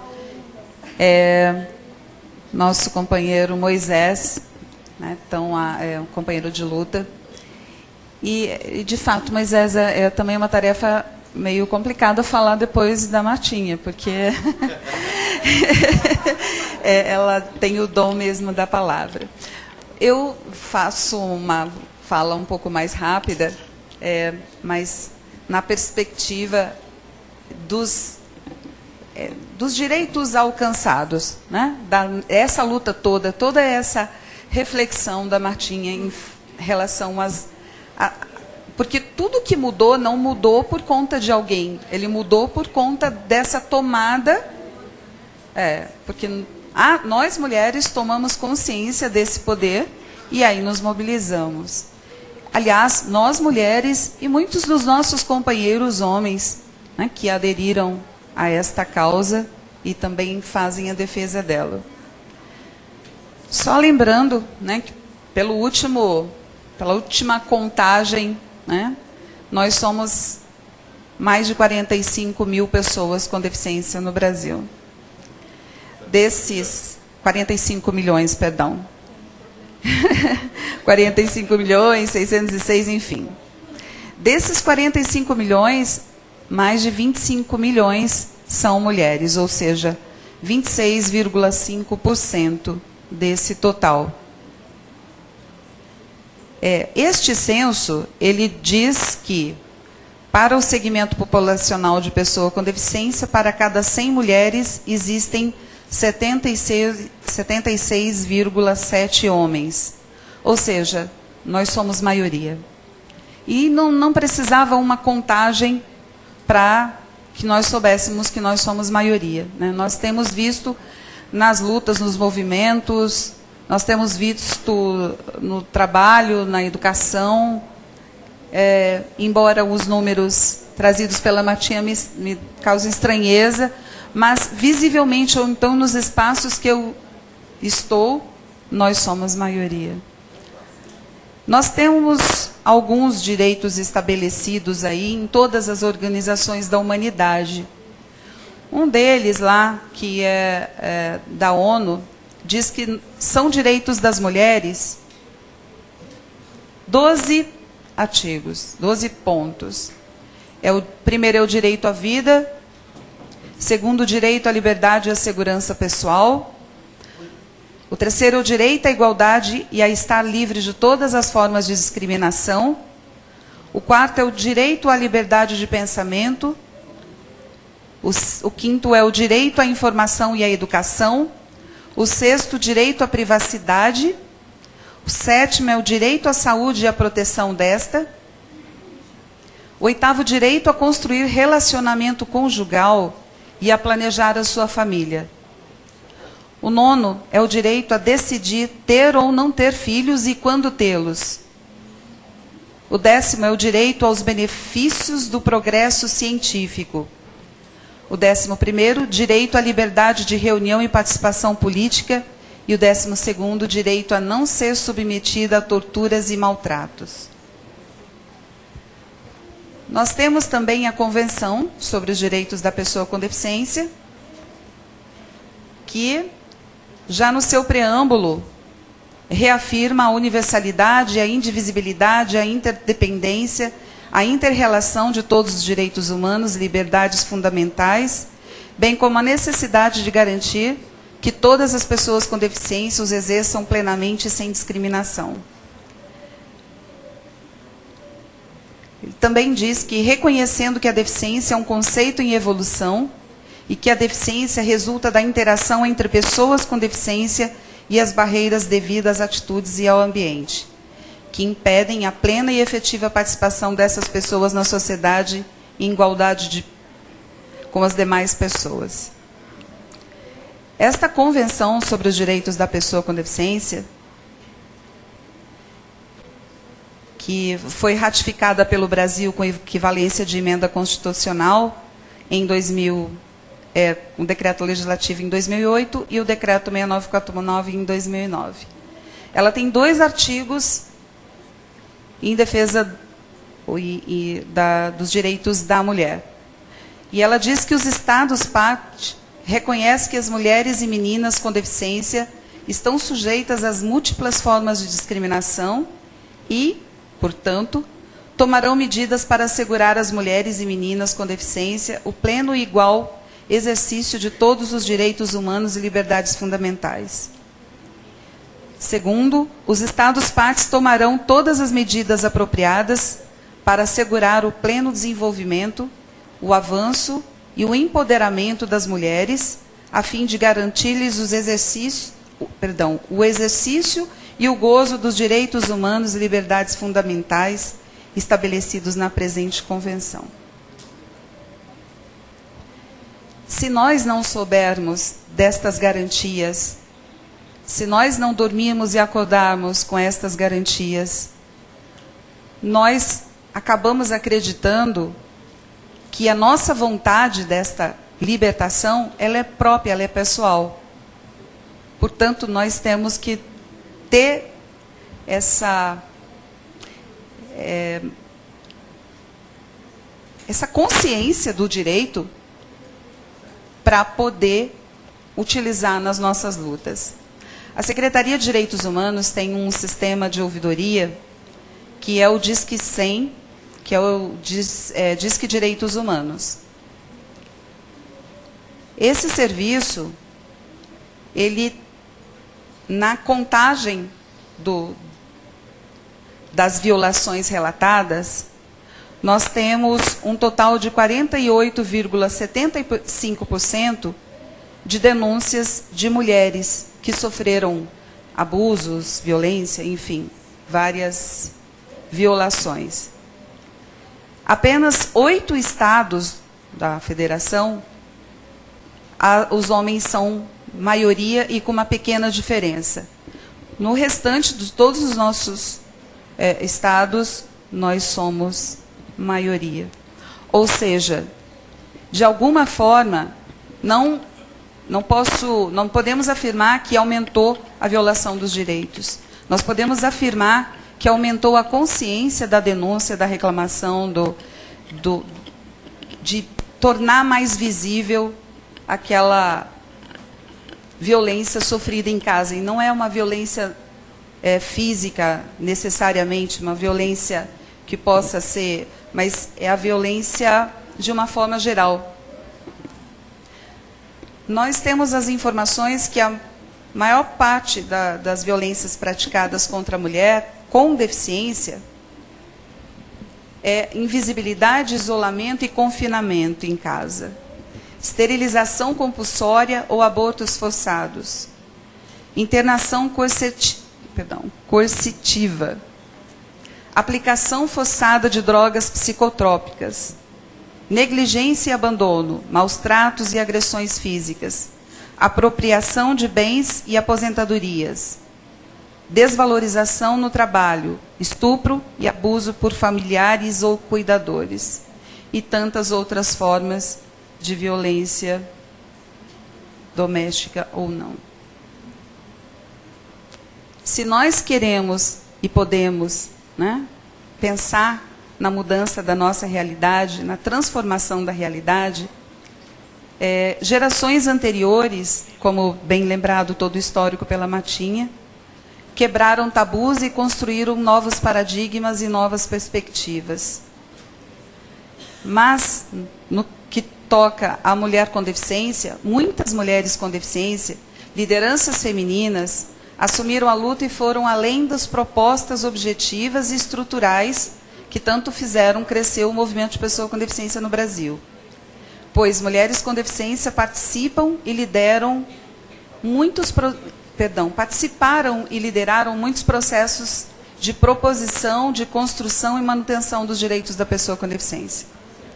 nosso companheiro Moisés, né, então, é um companheiro de luta. E de fato, Moisés, é também uma tarefa meio complicada falar depois da Martinha, porque ela tem o dom mesmo da palavra. Eu faço uma fala um pouco mais rápida, mas na perspectiva dos direitos alcançados, né? Essa luta toda essa reflexão da Martinha em relação porque tudo que mudou não mudou por conta de alguém, ele mudou por conta dessa tomada, porque nós mulheres tomamos consciência desse poder e aí nos mobilizamos. Aliás, nós mulheres e muitos dos nossos companheiros homens, né, que aderiram a esta causa e também fazem a defesa dela. Só lembrando, né, que pela última contagem, né, nós somos mais de 45 mil pessoas com deficiência no Brasil. Desses 45 milhões, perdão. 45 milhões, 606, enfim. Desses 45 milhões, mais de 25 milhões são mulheres, ou seja, 26,5% desse total. Este censo, ele diz que, para o segmento populacional de pessoa com deficiência, para cada 100 mulheres, existem 76,7 homens. Ou seja, nós somos maioria. E não precisava uma contagem para que nós soubéssemos que nós somos maioria, né? Nós temos visto nas lutas, nos movimentos, nós temos visto no trabalho, na educação, embora os números trazidos pela Martinha me causem estranheza, mas visivelmente, ou então nos espaços que eu estou, nós somos maioria. Nós temos alguns direitos estabelecidos aí em todas as organizações da humanidade. Um deles lá, que é da ONU, diz que são direitos das mulheres 12 artigos, 12 pontos. Primeiro é o direito à vida, segundo o direito à liberdade e à segurança pessoal, o terceiro é o direito à igualdade e a estar livre de todas as formas de discriminação. O quarto é o direito à liberdade de pensamento. O quinto é o direito à informação e à educação. O sexto, direito à privacidade. O sétimo é o direito à saúde e à proteção desta. O oitavo, direito a construir relacionamento conjugal e a planejar a sua família. O nono é o direito a decidir ter ou não ter filhos e quando tê-los. O 10º é o direito aos benefícios do progresso científico. O 11º, direito à liberdade de reunião e participação política. E o 12º, direito a não ser submetida a torturas e maltratos. Nós temos também a Convenção sobre os Direitos da Pessoa com Deficiência, que já no seu preâmbulo reafirma a universalidade, a indivisibilidade, a interdependência, a inter-relação de todos os direitos humanos e liberdades fundamentais, bem como a necessidade de garantir que todas as pessoas com deficiência os exerçam plenamente e sem discriminação. Ele também diz que, reconhecendo que a deficiência é um conceito em evolução e que a deficiência resulta da interação entre pessoas com deficiência e as barreiras devidas às atitudes e ao ambiente, que impedem a plena e efetiva participação dessas pessoas na sociedade em igualdade com as demais pessoas. Esta Convenção sobre os Direitos da Pessoa com Deficiência, que foi ratificada pelo Brasil com equivalência de emenda constitucional em 2000, um decreto legislativo em 2008 e o decreto 6949 em 2009. Ela tem 2 artigos em defesa dos direitos da mulher. E ela diz que os Estados-parte reconhecem que as mulheres e meninas com deficiência estão sujeitas às múltiplas formas de discriminação e, portanto, tomarão medidas para assegurar às mulheres e meninas com deficiência o pleno e igual exercício de todos os direitos humanos e liberdades fundamentais. Segundo, os Estados-partes tomarão todas as medidas apropriadas para assegurar o pleno desenvolvimento, o avanço e o empoderamento das mulheres, a fim de garantir-lhes o exercício e o gozo dos direitos humanos e liberdades fundamentais estabelecidos na presente convenção. Se nós não soubermos destas garantias, se nós não dormirmos e acordarmos com estas garantias, nós acabamos acreditando que a nossa vontade desta libertação, ela é própria, ela é pessoal. Portanto, nós temos que ter essa consciência do direito para poder utilizar nas nossas lutas. A Secretaria de Direitos Humanos tem um sistema de ouvidoria que é o Disque 100, que é o Disque Direitos Humanos. Esse serviço, ele, na contagem das violações relatadas, nós temos um total de 48,75% de denúncias de mulheres que sofreram abusos, violência, enfim, várias violações. Apenas 8 estados da federação, os homens são maioria e com uma pequena diferença. No restante de todos os nossos estados, nós somos maioria. Ou seja, de alguma forma, não podemos afirmar que aumentou a violação dos direitos. Nós podemos afirmar que aumentou a consciência da denúncia, da reclamação, de tornar mais visível aquela violência sofrida em casa. E não é uma violência física, necessariamente, uma violência que possa ser, mas é a violência de uma forma geral. Nós temos as informações que a maior parte das violências praticadas contra a mulher com deficiência é invisibilidade, isolamento e confinamento em casa. Esterilização compulsória ou abortos forçados. Internação coercitiva. Aplicação forçada de drogas psicotrópicas. Negligência e abandono, maus tratos e agressões físicas. Apropriação de bens e aposentadorias. Desvalorização no trabalho, estupro e abuso por familiares ou cuidadores. E tantas outras formas de violência doméstica ou não. Se nós queremos e podemos, né, pensar na mudança da nossa realidade, na transformação da realidade, gerações anteriores, como bem lembrado todo o histórico pela Matinha, quebraram tabus e construíram novos paradigmas e novas perspectivas. Mas, no que toca à mulher com deficiência, muitas mulheres com deficiência, lideranças femininas, assumiram a luta e foram além das propostas objetivas e estruturais que tanto fizeram crescer o movimento de pessoa com deficiência no Brasil. Pois mulheres com deficiência participaram e lideraram muitos processos de proposição, de construção e manutenção dos direitos da pessoa com deficiência.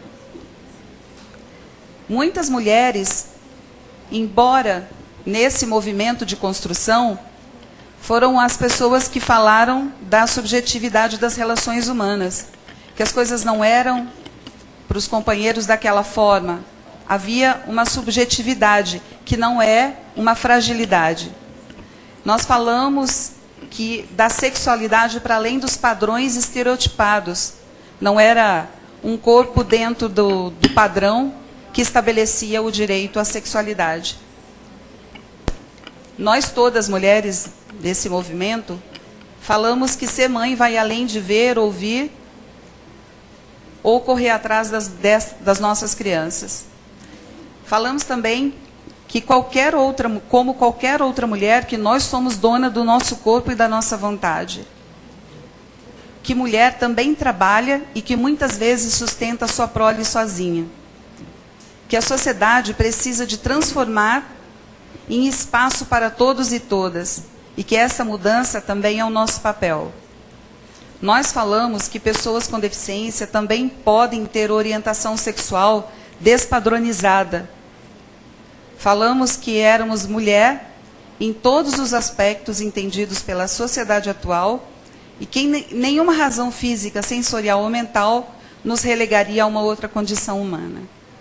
Muitas mulheres, embora nesse movimento de construção, foram as pessoas que falaram da subjetividade das relações humanas, que as coisas não eram para os companheiros daquela forma. Havia uma subjetividade, que não é uma fragilidade. Nós falamos da sexualidade para além dos padrões estereotipados. Não era um corpo dentro do padrão que estabelecia o direito à sexualidade. Nós todas, mulheres desse movimento, falamos que ser mãe vai além de ver, ouvir ou correr atrás das nossas crianças. Falamos também que como qualquer outra mulher, que nós somos dona do nosso corpo e da nossa vontade. Que mulher também trabalha e que muitas vezes sustenta a sua prole sozinha. Que a sociedade precisa de transformar em espaço para todos e todas, e que essa mudança também é o nosso papel. Nós falamos que pessoas com deficiência também podem ter orientação sexual despadronizada. Falamos que éramos mulher em todos os aspectos entendidos pela sociedade atual e que nenhuma razão física, sensorial ou mental nos relegaria a uma outra condição humana.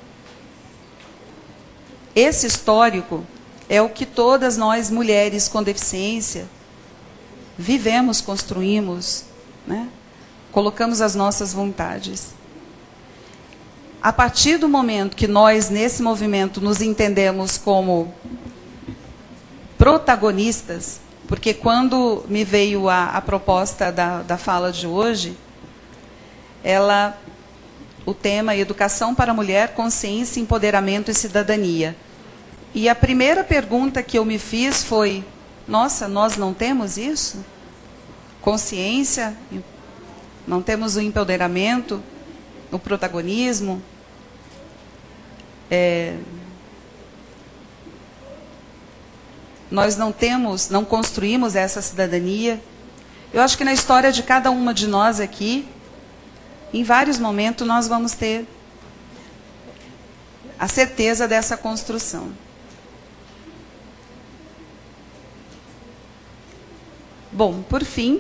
Esse histórico é o que todas nós, mulheres com deficiência, vivemos, construímos, né? Colocamos as nossas vontades. A partir do momento que nós, nesse movimento, nos entendemos como protagonistas, porque quando me veio a proposta da fala de hoje, o tema é Educação para a Mulher, Consciência, Empoderamento e Cidadania. E a primeira pergunta que eu me fiz foi, nossa, nós não temos isso? Consciência, não temos o empoderamento, o protagonismo? Nós não construímos essa cidadania. Eu acho que na história de cada uma de nós aqui, em vários momentos nós vamos ter a certeza dessa construção. Bom, por fim,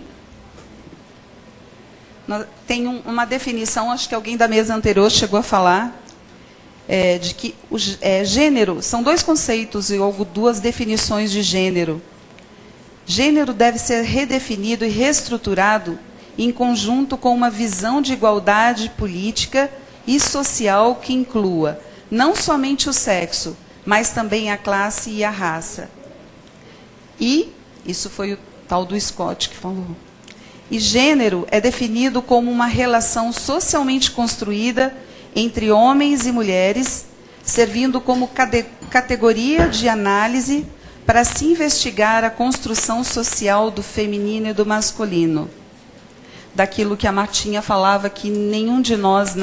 tem uma definição, acho que alguém da mesa anterior chegou a falar, de que gênero, são dois conceitos e duas definições de gênero. Gênero deve ser redefinido e reestruturado em conjunto com uma visão de igualdade política e social que inclua não somente o sexo, mas também a classe e a raça. E, isso foi o tal do Scott que falou, e gênero é definido como uma relação socialmente construída entre homens e mulheres, servindo como categoria de análise para se investigar a construção social do feminino e do masculino. Daquilo que a Martinha falava, que nenhuma de nós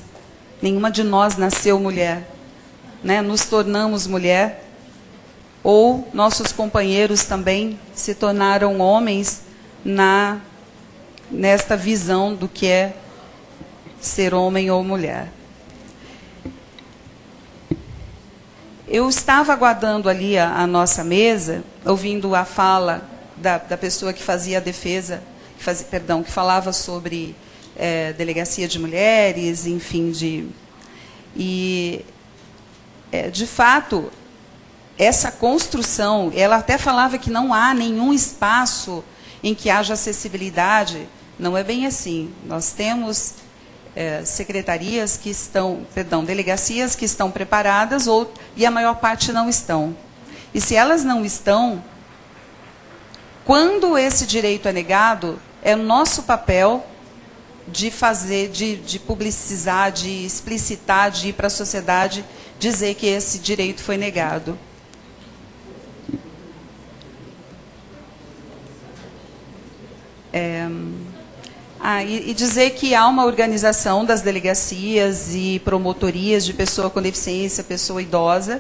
nasceu mulher, né? Nos tornamos mulher, ou nossos companheiros também se tornaram homens nesta visão do que é ser homem ou mulher. Eu estava aguardando ali a nossa mesa, ouvindo a fala da pessoa que fazia a defesa, que falava sobre delegacia de mulheres, enfim, de fato, essa construção, ela até falava que não há nenhum espaço em que haja acessibilidade. Não é bem assim. Nós temos delegacias que estão preparadas e a maior parte não estão. E se elas não estão, quando esse direito é negado, é o nosso papel de fazer, de publicizar, de explicitar, de ir para a sociedade dizer que esse direito foi negado. E dizer que há uma organização das delegacias e promotorias de pessoa com deficiência, pessoa idosa.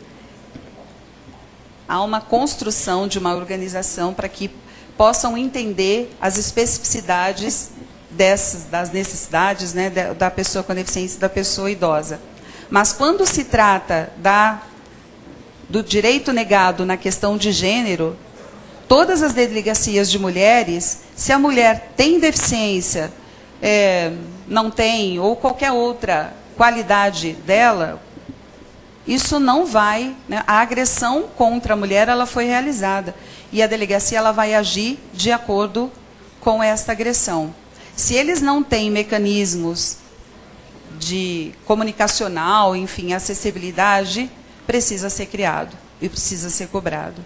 Há uma construção de uma organização para que possam entender as especificidades das necessidades, né, da pessoa com deficiência e da pessoa idosa. Mas quando se trata do direito negado na questão de gênero, todas as delegacias de mulheres, se a mulher tem deficiência, não tem, ou qualquer outra qualidade dela, isso não vai, né, a agressão contra a mulher ela foi realizada. E a delegacia ela vai agir de acordo com esta agressão. Se eles não têm mecanismos de comunicacional, enfim, acessibilidade, precisa ser criado e precisa ser cobrado.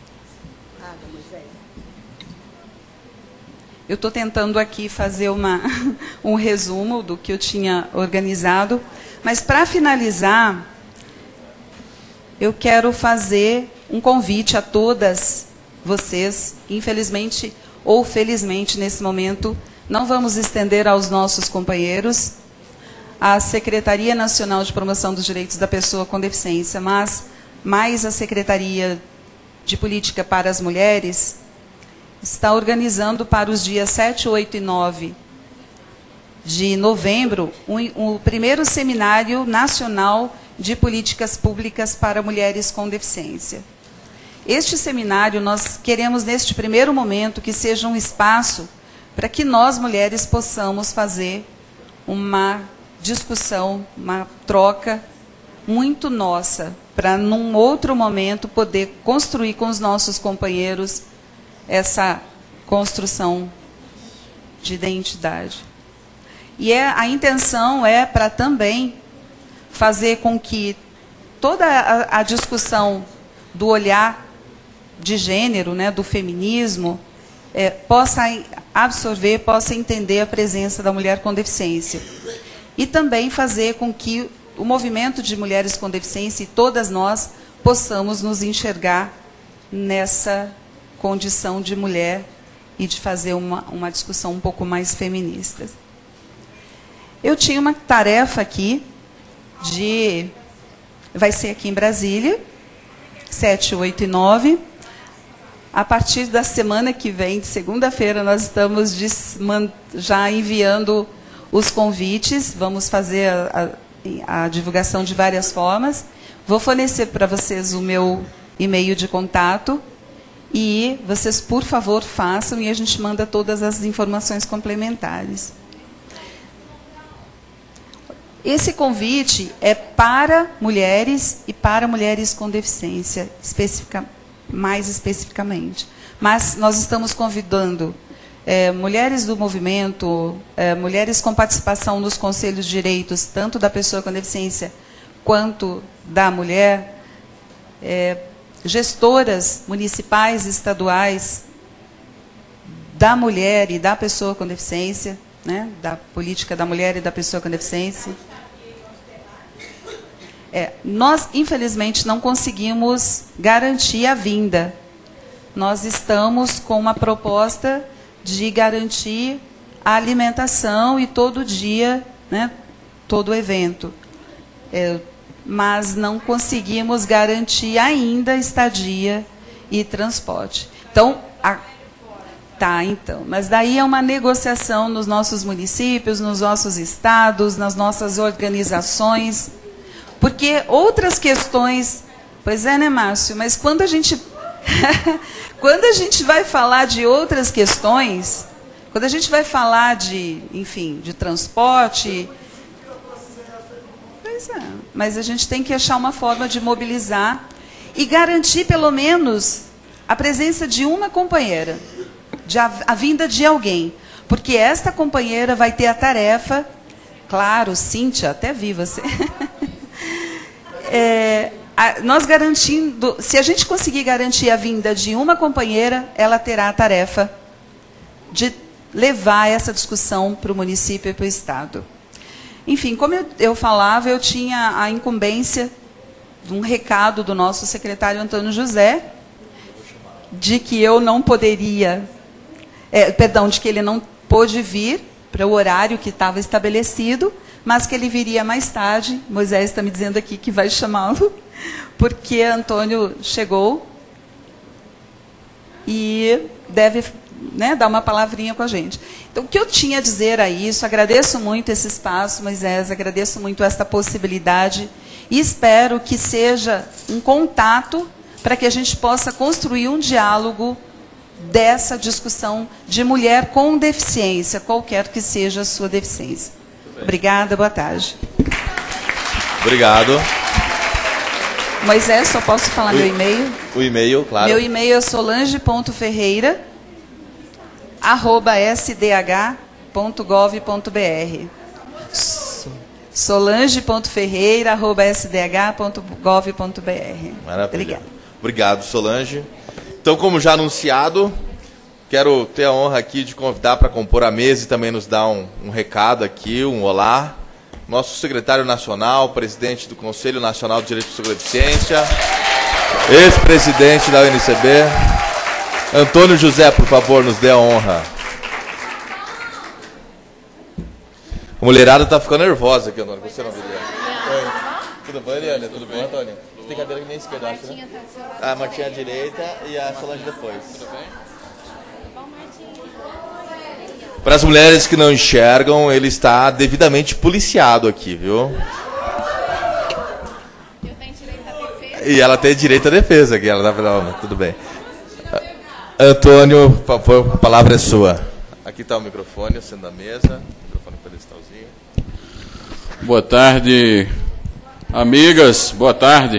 Eu estou tentando aqui fazer um resumo do que eu tinha organizado, mas para finalizar, eu quero fazer um convite a todas vocês, infelizmente ou felizmente nesse momento, não vamos estender aos nossos companheiros a Secretaria Nacional de Promoção dos Direitos da Pessoa com Deficiência, mas mais a Secretaria de Política para as Mulheres está organizando para os dias 7, 8 e 9 de novembro o primeiro Seminário Nacional de Políticas Públicas para Mulheres com Deficiência. Este seminário, nós queremos, neste primeiro momento, que seja um espaço para que nós, mulheres, possamos fazer uma discussão, uma troca muito nossa, para, num outro momento, poder construir com os nossos companheiros essa construção de identidade. E a intenção é para também fazer com que toda a discussão do olhar de gênero, né, do feminismo, possa absorver, possa entender a presença da mulher com deficiência. E também fazer com que o movimento de mulheres com deficiência e todas nós possamos nos enxergar nessa condição de mulher e de fazer uma discussão um pouco mais feminista. Eu tinha uma tarefa aqui vai ser aqui em Brasília, 7, 8 e 9. A partir da semana que vem, de segunda-feira, nós estamos já enviando os convites. Vamos fazer a divulgação de várias formas. Vou fornecer para vocês o meu e-mail de contato. E vocês, por favor, façam e a gente manda todas as informações complementares. Esse convite é para mulheres e para mulheres com deficiência, mais especificamente. Mas nós estamos convidando mulheres do movimento, mulheres com participação nos conselhos de direitos, tanto da pessoa com deficiência quanto da mulher, gestoras municipais e estaduais da mulher e da pessoa com deficiência, né, da política da mulher e da pessoa com deficiência. Nós, infelizmente, não conseguimos garantir a vinda. Nós estamos com uma proposta de garantir a alimentação e todo dia, né, todo evento. Mas não conseguimos garantir ainda estadia e transporte. Então, mas daí é uma negociação nos nossos municípios, nos nossos estados, nas nossas organizações, porque outras questões, pois é, né, Márcio? Mas quando a gente quando a gente vai falar de outras questões, quando a gente vai falar de, enfim, de transporte, pois é, mas a gente tem que achar uma forma de mobilizar e garantir pelo menos a presença de uma companheira, a vinda de alguém, porque esta companheira vai ter a tarefa, claro, Cíntia, até vi você, nós garantindo, se a gente conseguir garantir a vinda de uma companheira, ela terá a tarefa de levar essa discussão para o município e para o Estado. Enfim, como eu falava, eu tinha a incumbência de um recado do nosso secretário Antônio José, de que eu não poderia, de que ele não pôde vir para o horário que estava estabelecido, mas que ele viria mais tarde. Moisés está me dizendo aqui que vai chamá-lo, porque Antônio chegou e deve, né, dar uma palavrinha com a gente. Então, o que eu tinha a dizer a isso, agradeço muito esse espaço, Moisés, agradeço muito esta possibilidade e espero que seja um contato para que a gente possa construir um diálogo dessa discussão de mulher com deficiência, qualquer que seja a sua deficiência. Obrigada, boa tarde. Obrigado. Moisés, só posso falar meu e-mail? O e-mail, claro. Meu e-mail é solange.ferreira@sdh.gov.br. solange.ferreira@sdh.gov.br. Maravilha. Obrigada. Obrigado, Solange. Então, como já anunciado, quero ter a honra aqui de convidar para compor a mesa e também nos dar um recado aqui, um olá. nosso secretário nacional, presidente do Conselho Nacional de Direitos da Deficiência, ex-presidente da UNCB. Antônio José, por favor, nos dê a honra. A mulherada está ficando nervosa aqui, Antônio. Você não viria? Oi. Tudo bem, Eliane? Tudo bem, Antônio? Você tem cadeira que nem esquerda, acho, né? A Martinha à direita e a Solange depois. Tudo bem? Para as mulheres que não enxergam, ele está devidamente policiado aqui, viu? Eu tenho direito à defesa. E ela tem direito à defesa aqui. Ela tá... Não, tudo bem. Antônio, por favor, a palavra é sua. Aqui está o microfone, acendo a mesa. Microfone pedestalzinho. Boa tarde, amigas. Boa tarde.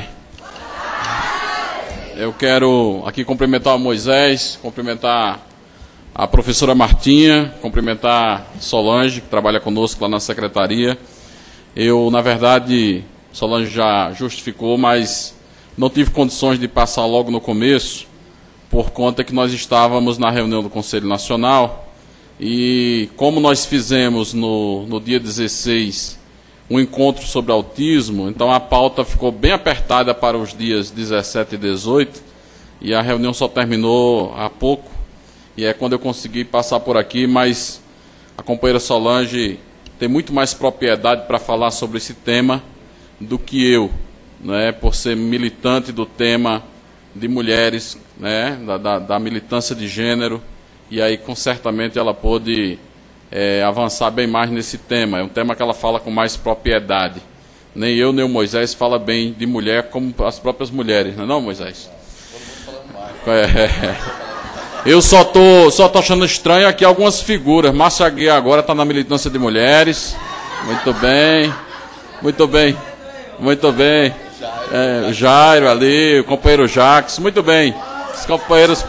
Eu quero aqui cumprimentar o Moisés, cumprimentar a professora Martinha, cumprimentar Solange, que trabalha conosco lá na secretaria. Eu, na verdade, Solange já justificou, mas não tive condições de passar logo no começo, por conta que nós estávamos na reunião do Conselho Nacional, e como nós fizemos no dia 16 um encontro sobre autismo, então a pauta ficou bem apertada para os dias 17 e 18, e a reunião só terminou há pouco, e é quando eu consegui passar por aqui, mas a companheira Solange tem muito mais propriedade para falar sobre esse tema do que eu, né, por ser militante do tema de mulheres, né, da militância de gênero, e aí certamente ela pôde avançar bem mais nesse tema. É um tema que ela fala com mais propriedade. Nem eu, nem o Moisés fala bem de mulher como as próprias mulheres, não é não, Moisés? Eu só tô achando estranho aqui algumas figuras. Márcia Aguiar agora está na militância de mulheres. Muito bem. Muito bem. Muito bem. O Jairo ali, o companheiro Jacques. Muito bem. Os companheiros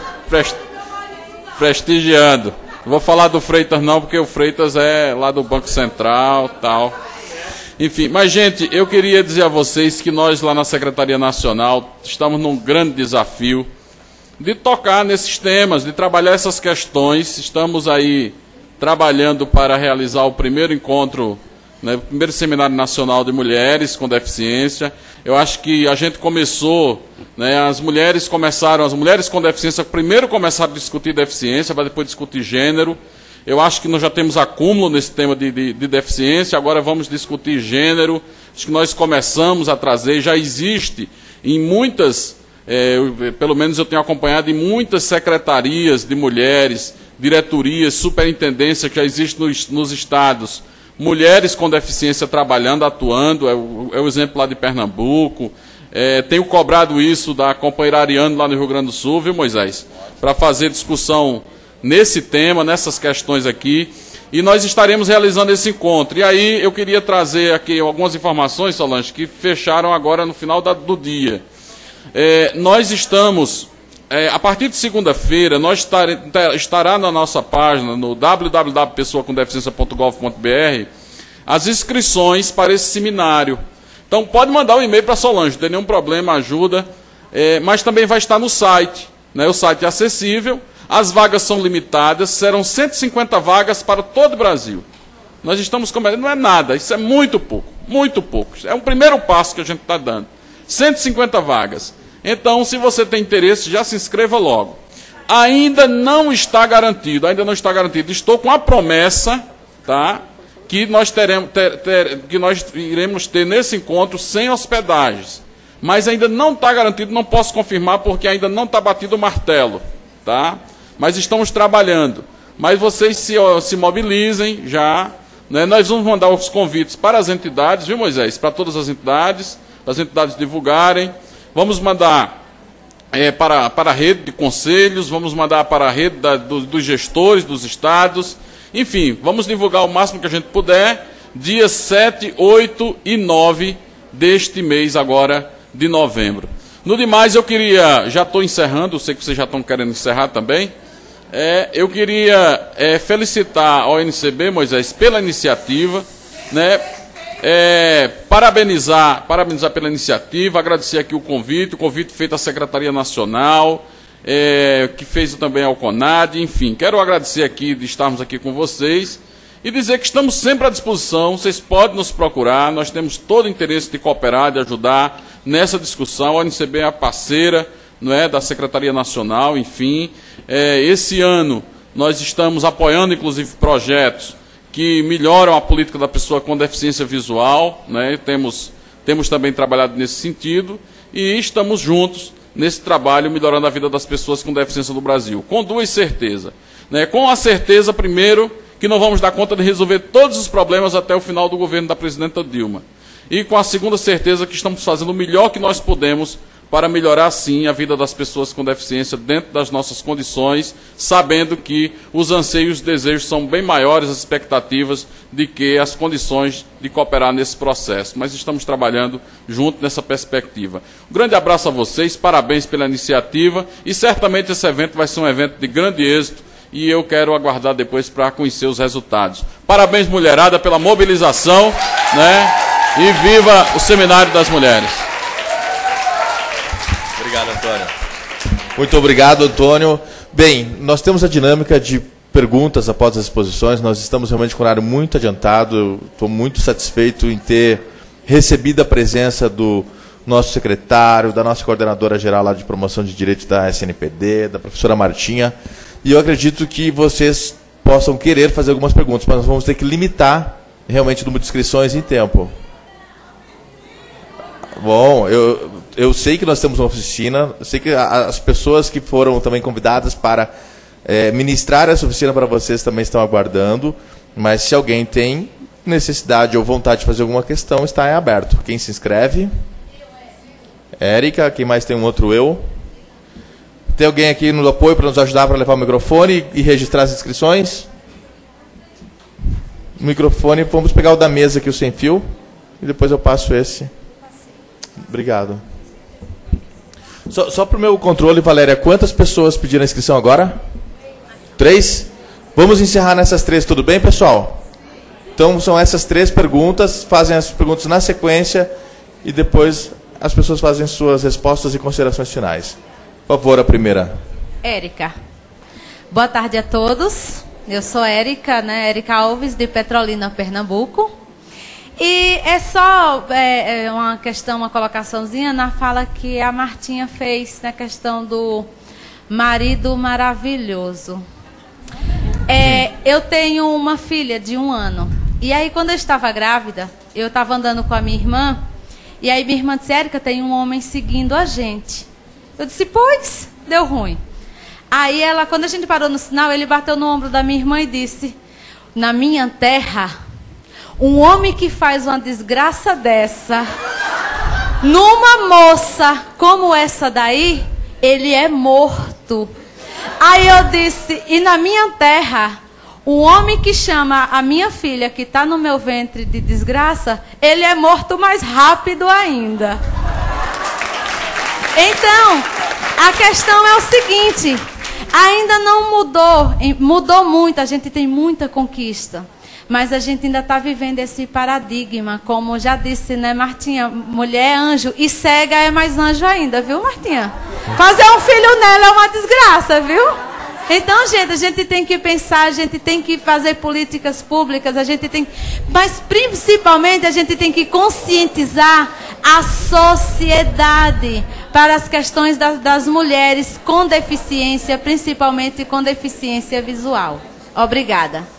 prestigiando. Não vou falar do Freitas não, porque o Freitas é lá do Banco Central, tal. Enfim, mas gente, eu queria dizer a vocês que nós lá na Secretaria Nacional estamos num grande desafio de tocar nesses temas, de trabalhar essas questões. Estamos aí trabalhando para realizar o primeiro encontro, né, o primeiro Seminário Nacional de Mulheres com Deficiência. Eu acho que a gente começou, né, as mulheres com deficiência primeiro começaram a discutir deficiência, para depois discutir gênero. Eu acho que nós já temos acúmulo nesse tema de deficiência, agora vamos discutir gênero. Acho que nós começamos a trazer, já existe em muitas... pelo menos eu tenho acompanhado em muitas secretarias de mulheres, diretorias, superintendência que já existe nos estados, mulheres com deficiência trabalhando, atuando, é o exemplo lá de Pernambuco. Tenho cobrado isso da companheira Ariane lá no Rio Grande do Sul, viu, Moisés? Para fazer discussão nesse tema, nessas questões aqui, e nós estaremos realizando esse encontro. E aí eu queria trazer aqui algumas informações, Solange, que fecharam agora no final do dia. Nós estamos, a partir de segunda-feira, nós estará na nossa página, no www.pessoacomdeficiência.gov.br, as inscrições para esse seminário. Então pode mandar um e-mail para a Solange, não tem nenhum problema, ajuda, mas também vai estar no site, né? O site é acessível, as vagas são limitadas, serão 150 vagas para todo o Brasil. Nós estamos começando, não é nada, isso é muito pouco, é um primeiro passo que a gente está dando. 150 vagas. Então, se você tem interesse, já se inscreva logo. Ainda não está garantido. Estou com a promessa, tá, que nós iremos ter nesse encontro 100 hospedagens. Mas ainda não está garantido, não posso confirmar, porque ainda não está batido o martelo, tá? Mas estamos trabalhando. Mas vocês se mobilizem já, né? Nós vamos mandar os convites para as entidades, viu, Moisés? Para todas as entidades divulgarem. Vamos mandar para a rede de conselhos, vamos mandar para a rede dos gestores dos estados. Enfim, vamos divulgar o máximo que a gente puder, dias 7, 8 e 9 deste mês agora de novembro. No demais, eu queria, já estou encerrando, eu sei que vocês já estão querendo encerrar também, eu queria felicitar a ONCB, Moisés, pela iniciativa, né? Parabenizar pela iniciativa, agradecer aqui o convite feito à Secretaria Nacional, que fez também ao CONAD, enfim, quero agradecer aqui de estarmos aqui com vocês E dizer que estamos sempre à disposição, vocês podem nos procurar, nós temos todo o interesse de cooperar, de ajudar nessa discussão. A ONCB é a parceira, não é, da Secretaria Nacional, enfim. Esse ano nós estamos apoiando, inclusive, projetos que melhoram a política da pessoa com deficiência visual, né? Temos também trabalhado nesse sentido e estamos juntos nesse trabalho, melhorando a vida das pessoas com deficiência no Brasil. Com duas certezas, né? Com a certeza, primeiro, que não vamos dar conta de resolver todos os problemas até o final do governo da presidenta Dilma. E com a segunda certeza que estamos fazendo o melhor que nós podemos para melhorar, sim, a vida das pessoas com deficiência dentro das nossas condições, sabendo que os anseios e os desejos são bem maiores, as expectativas, de que as condições de cooperar nesse processo. Mas estamos trabalhando junto nessa perspectiva. Um grande abraço a vocês, parabéns pela iniciativa e certamente esse evento vai ser um evento de grande êxito e eu quero aguardar depois para conhecer os resultados. Parabéns, mulherada, pela mobilização, né? E viva o Seminário das Mulheres. Obrigado, Antônio. Muito obrigado, Antônio. Bem, nós temos a dinâmica de perguntas após as exposições. Nós estamos realmente com um horário muito adiantado. Eu estou muito satisfeito em ter recebido a presença do nosso secretário, da nossa coordenadora geral lá de promoção de direitos da SNPD, da professora Martinha. E eu acredito que vocês possam querer fazer algumas perguntas, mas nós vamos ter que limitar realmente o número de inscrições em tempo. Bom, eu sei que nós temos uma oficina, eu sei que as pessoas que foram também convidadas para ministrar essa oficina para vocês também estão aguardando, mas se alguém tem necessidade ou vontade de fazer alguma questão, está em aberto. Quem se inscreve? Érica, quem mais tem um outro eu? Tem alguém aqui no apoio para nos ajudar para levar o microfone e registrar as inscrições? O microfone, vamos pegar o da mesa aqui, o sem fio, e depois eu passo esse. Obrigado. Só para o meu controle, Valéria, quantas pessoas pediram a inscrição agora? 3? Vamos encerrar nessas 3, tudo bem, pessoal? Então, são essas 3 perguntas, fazem as perguntas na sequência e depois as pessoas fazem suas respostas e considerações finais. Por favor, a primeira. Érica. Boa tarde a todos. Eu sou Érica, né? Érica Alves, de Petrolina, Pernambuco. E é só uma questão, uma colocaçãozinha na fala que a Martinha fez na questão do marido maravilhoso. Eu tenho uma filha de 1 ano. E aí, quando eu estava grávida, eu estava andando com a minha irmã. E aí, minha irmã disse: Érica, tem um homem seguindo a gente. Eu disse: pois, deu ruim. Aí, quando a gente parou no sinal, ele bateu no ombro da minha irmã e disse: na minha terra, um homem que faz uma desgraça dessa numa moça como essa daí, ele é morto. Aí eu disse: e na minha terra, um homem que chama a minha filha, que está no meu ventre, de desgraça, ele é morto mais rápido ainda. Então, a questão é o seguinte: ainda não mudou muito, a gente tem muita conquista. Mas a gente ainda está vivendo esse paradigma, como já disse, né, Martinha? Mulher é anjo e cega é mais anjo ainda, viu, Martinha? Fazer um filho nela é uma desgraça, viu? Então, gente, a gente tem que pensar, a gente tem que fazer políticas públicas, mas principalmente a gente tem que conscientizar a sociedade para as questões das mulheres com deficiência, principalmente com deficiência visual. Obrigada.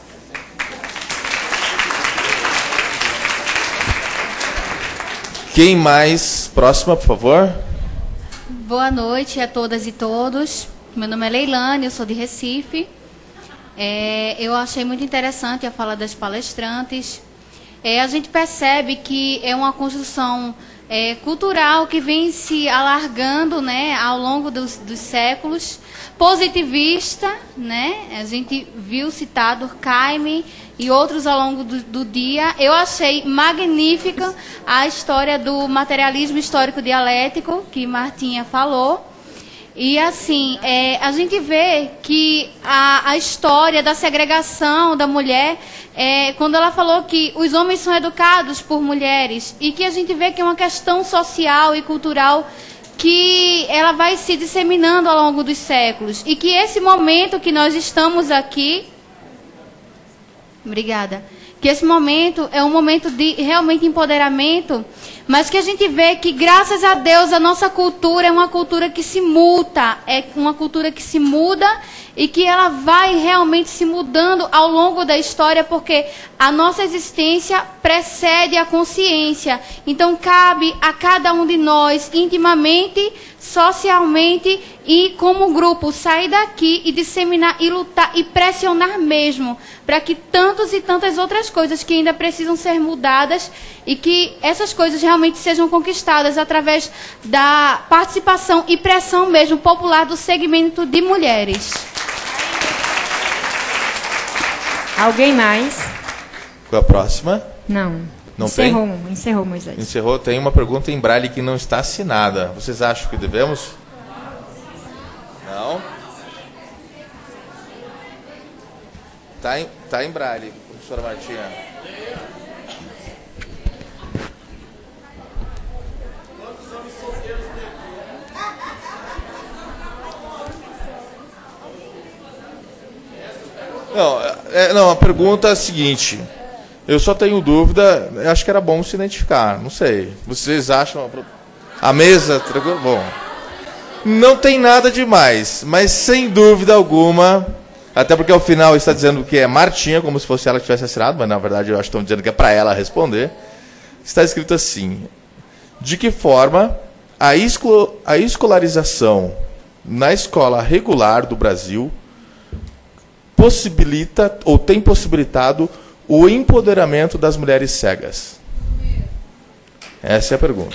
Quem mais? Próxima, por favor. Boa noite a todas e todos. Meu nome é Leilane, eu sou de Recife. Eu achei muito interessante a fala das palestrantes. A gente percebe que é uma construção cultural que vem se alargando, né, ao longo dos séculos. Positivista, né? A gente viu citado Durkheim e outros ao longo do dia. Eu achei magnífica a história do materialismo histórico dialético que Martinha falou. E assim, a gente vê que a história da segregação da mulher, quando ela falou que os homens são educados por mulheres, e que a gente vê que é uma questão social e cultural que ela vai se disseminando ao longo dos séculos. E que esse momento que nós estamos aqui, Obrigada. Que esse momento é um momento de realmente empoderamento, mas que a gente vê que, graças a Deus, a nossa cultura é uma cultura que se muta, é uma cultura que se muda e que ela vai realmente se mudando ao longo da história, porque a nossa existência precede a consciência. Então, cabe a cada um de nós, intimamente, socialmente e como grupo, sair daqui e disseminar e lutar e pressionar mesmo, para que tantas e tantas outras coisas que ainda precisam ser mudadas e que essas coisas realmente sejam conquistadas através da participação e pressão mesmo popular do segmento de mulheres. Alguém mais? Qual a próxima? Não. Não encerrou, tem? Encerrou, Moisés. Encerrou. Tem uma pergunta em braille que não está assinada. Vocês acham que devemos? Não? Tá em braille, professora Martinha. Não, a pergunta é a seguinte. Eu só tenho dúvida, acho que era bom se identificar, não sei. Vocês acham a mesa tranquilo? Bom, não tem nada demais, mas sem dúvida alguma, até porque ao final está dizendo que é Martinha, como se fosse ela que tivesse assinado, mas na verdade eu acho que estão dizendo que é para ela responder. Está escrito assim: de que forma a escolarização na escola regular do Brasil possibilita ou tem possibilitado o empoderamento das mulheres cegas? Essa é a pergunta.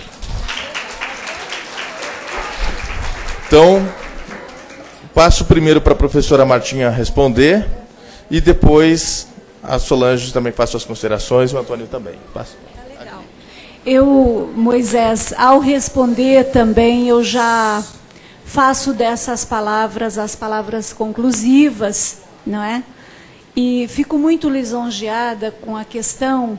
Então, passo primeiro para a professora Martinha responder e depois a Solange também faz suas considerações e o Antônio também. Passo. Eu, Moisés, ao responder também, eu já faço dessas palavras as palavras conclusivas, não é? E fico muito lisonjeada com a questão,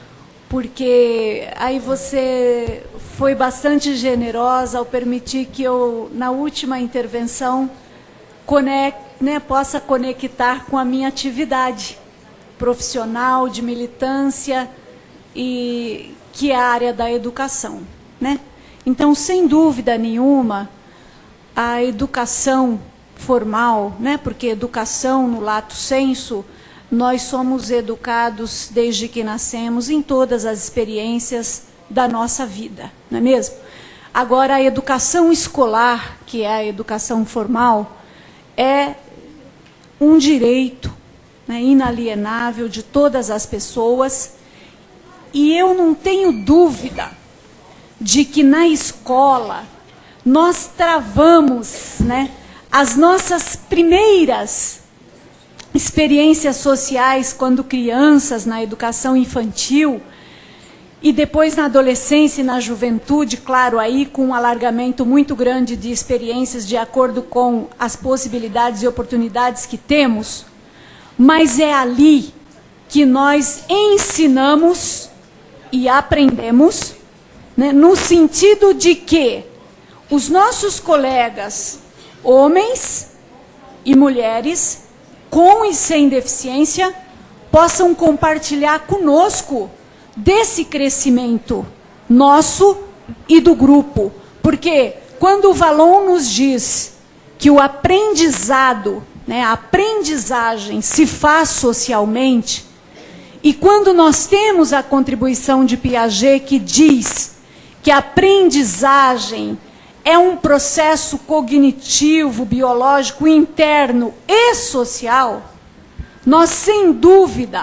porque aí você foi bastante generosa ao permitir que eu, na última intervenção, possa conectar com a minha atividade profissional, de militância, e que é a área da educação, né? Então, sem dúvida nenhuma, a educação formal, né? Porque educação, no lato sensu, nós somos educados desde que nascemos em todas as experiências da nossa vida, não é mesmo? Agora, a educação escolar, que é a educação formal, é um direito, né, inalienável de todas as pessoas, e eu não tenho dúvida de que na escola nós travamos, né, as nossas primeiras experiências sociais quando crianças, na educação infantil, e depois na adolescência e na juventude, claro, aí com um alargamento muito grande de experiências de acordo com as possibilidades e oportunidades que temos, mas é ali que nós ensinamos e aprendemos, né, no sentido de que os nossos colegas, homens e mulheres, com e sem deficiência, possam compartilhar conosco desse crescimento nosso e do grupo. Porque quando o Vallon nos diz que o aprendizado, né, a aprendizagem se faz socialmente, e quando nós temos a contribuição de Piaget que diz que a aprendizagem é um processo cognitivo, biológico, interno e social, nós, sem dúvida,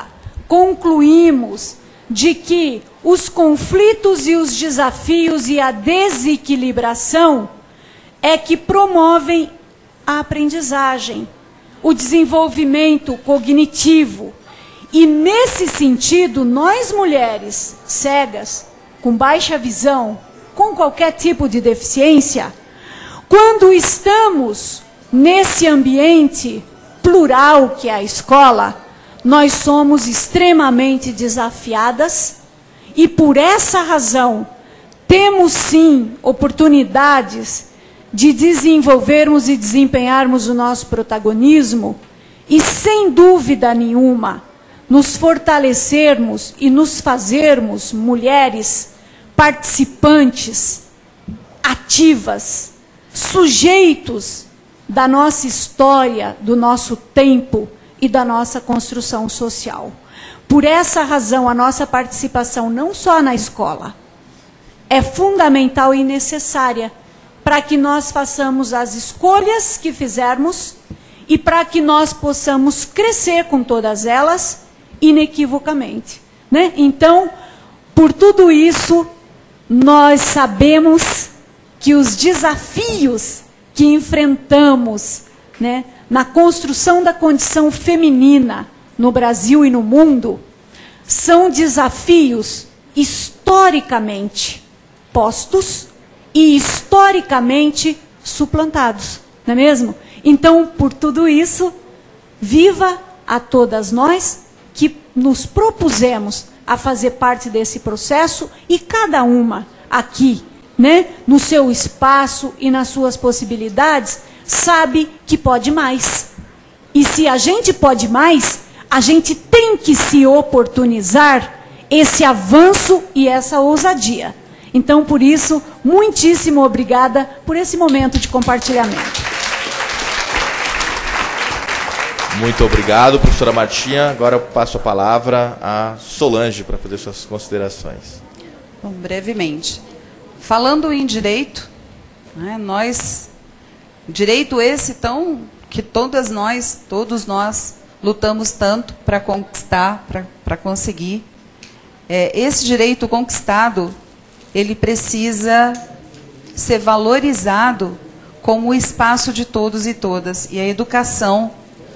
concluímos de que os conflitos e os desafios e a desequilibração é que promovem a aprendizagem, o desenvolvimento cognitivo. E, nesse sentido, nós mulheres cegas, com baixa visão, com qualquer tipo de deficiência, quando estamos nesse ambiente plural que é a escola, nós somos extremamente desafiadas e, por essa razão, temos sim oportunidades de desenvolvermos e desempenharmos o nosso protagonismo e, sem dúvida nenhuma, nos fortalecermos e nos fazermos mulheres participantes, ativas, sujeitos da nossa história, do nosso tempo e da nossa construção social. Por essa razão, a nossa participação, não só na escola, é fundamental e necessária para que nós façamos as escolhas que fizermos e para que nós possamos crescer com todas elas inequivocamente, né? Então, por tudo isso, nós sabemos que os desafios que enfrentamos, né, na construção da condição feminina no Brasil e no mundo, são desafios historicamente postos e historicamente suplantados, não é mesmo? Então, por tudo isso, viva a todas nós que nos propusemos a fazer parte desse processo e cada uma aqui, né, no seu espaço e nas suas possibilidades, sabe que pode mais. E se a gente pode mais, a gente tem que se oportunizar esse avanço e essa ousadia. Então, por isso, muitíssimo obrigada por esse momento de compartilhamento. Muito obrigado, professora Martinha. Agora eu passo a palavra a Solange para fazer suas considerações. Bom, brevemente. Falando em direito, né, direito esse tão que todos nós lutamos tanto para conquistar, para conseguir. Esse direito conquistado, ele precisa ser valorizado como o espaço de todos e todas. E a educação,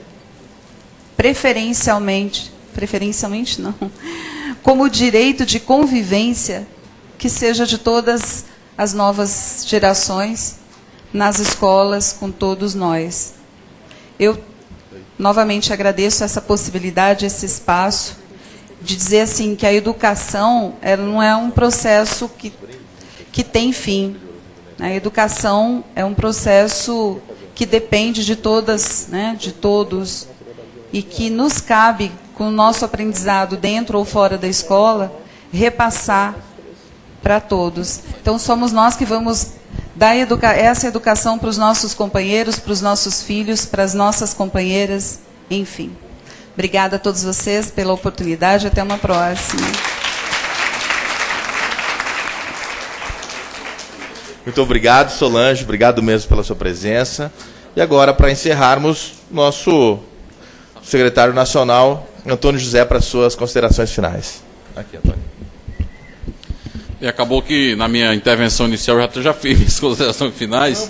preferencialmente não, como direito de convivência, que seja de todas as novas gerações, nas escolas, com todos nós. Eu, novamente, agradeço essa possibilidade, esse espaço, de dizer assim, que a educação ela não é um processo que tem fim. A educação é um processo que depende de todas, né, de todos, e que nos cabe, com o nosso aprendizado dentro ou fora da escola, repassar para todos. Então, somos nós que vamos dar essa educação para os nossos companheiros, para os nossos filhos, para as nossas companheiras, enfim. Obrigada a todos vocês pela oportunidade. Até uma próxima. Muito obrigado, Solange. Obrigado mesmo pela sua presença. E agora, para encerrarmos, nosso secretário nacional, Antônio José, para suas considerações finais. Aqui, Antônio. E acabou que, na minha intervenção inicial, eu já fiz as considerações finais.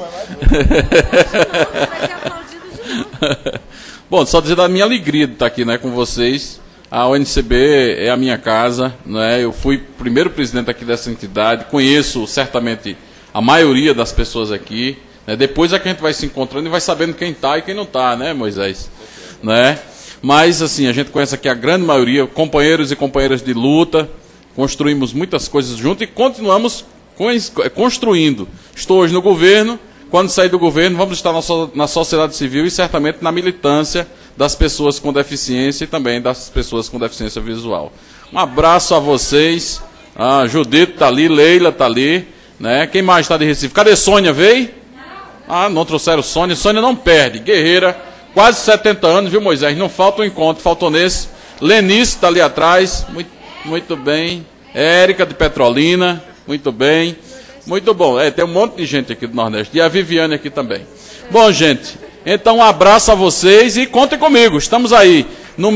Bom, só dizer da minha alegria de estar aqui, né, com vocês. A UNCB é a minha casa, né? Eu fui primeiro presidente aqui dessa entidade, conheço certamente a maioria das pessoas aqui, né? Depois é que a gente vai se encontrando e vai sabendo quem está e quem não está, né, Moisés? Né? Mas, assim, a gente conhece aqui a grande maioria, companheiros e companheiras de luta, construímos muitas coisas juntos e continuamos construindo. Estou hoje no governo, quando sair do governo vamos estar na sociedade civil e certamente na militância das pessoas com deficiência e também das pessoas com deficiência visual. Um abraço a vocês, a Judito está ali, Leila está ali, né? Quem mais está de Recife? Cadê Sônia, veio? Ah, não trouxeram Sônia, Sônia não perde, guerreira, quase 70 anos, viu, Moisés? Não falta um encontro, faltou nesse. Lenice está ali atrás, muito bem. Érica de Petrolina, muito bem. Muito bom. Tem um monte de gente aqui do Nordeste. E a Viviane aqui também. Bom, gente, então um abraço a vocês e contem comigo. Estamos aí. No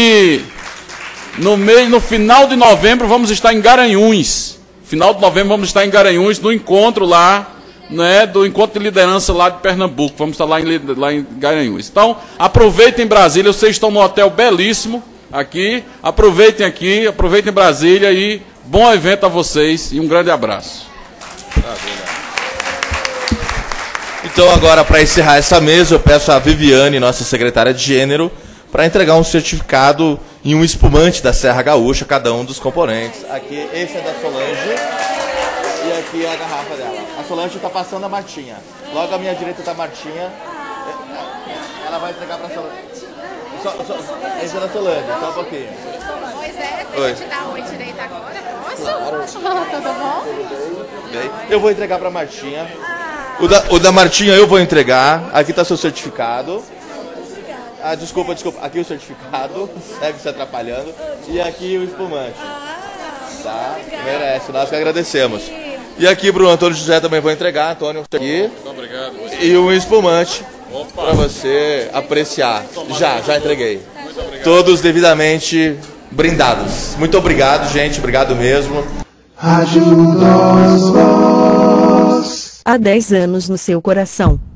final de novembro vamos estar em Garanhuns. Final de novembro vamos estar em Garanhuns, no encontro lá, né, do encontro de liderança lá de Pernambuco. Vamos estar lá em Garanhuns. Então, aproveitem Brasília. Vocês estão num hotel belíssimo aqui. Aproveitem Brasília e bom evento a vocês e um grande abraço. Então, agora, para encerrar essa mesa, eu peço a Viviane, nossa secretária de Gênero, para entregar um certificado e um espumante da Serra Gaúcha, cada um dos componentes. Aqui, esse é da Solange e aqui é a garrafa dela. A Solange está passando a Martinha. Logo à minha direita está a Martinha. Ela vai entregar para a Solange. Entra na Solane, só um pouquinho. Moisés, Oi. deixa eu te dar oi direito agora, posso? Tudo bom? Bem, eu vou entregar pra Martinha. O da Martinha eu vou entregar. Aqui tá seu certificado. Ah, desculpa. Aqui o certificado. Segue se atrapalhando. E aqui o espumante. Tá? Merece. Nós que agradecemos. E aqui pro Antônio José também vou entregar. Antônio, aqui. Muito obrigado. E um espumante. Opa. Para você apreciar. Já entreguei. Todos devidamente brindados. Muito obrigado, gente. Obrigado mesmo. Há 10 anos no seu coração.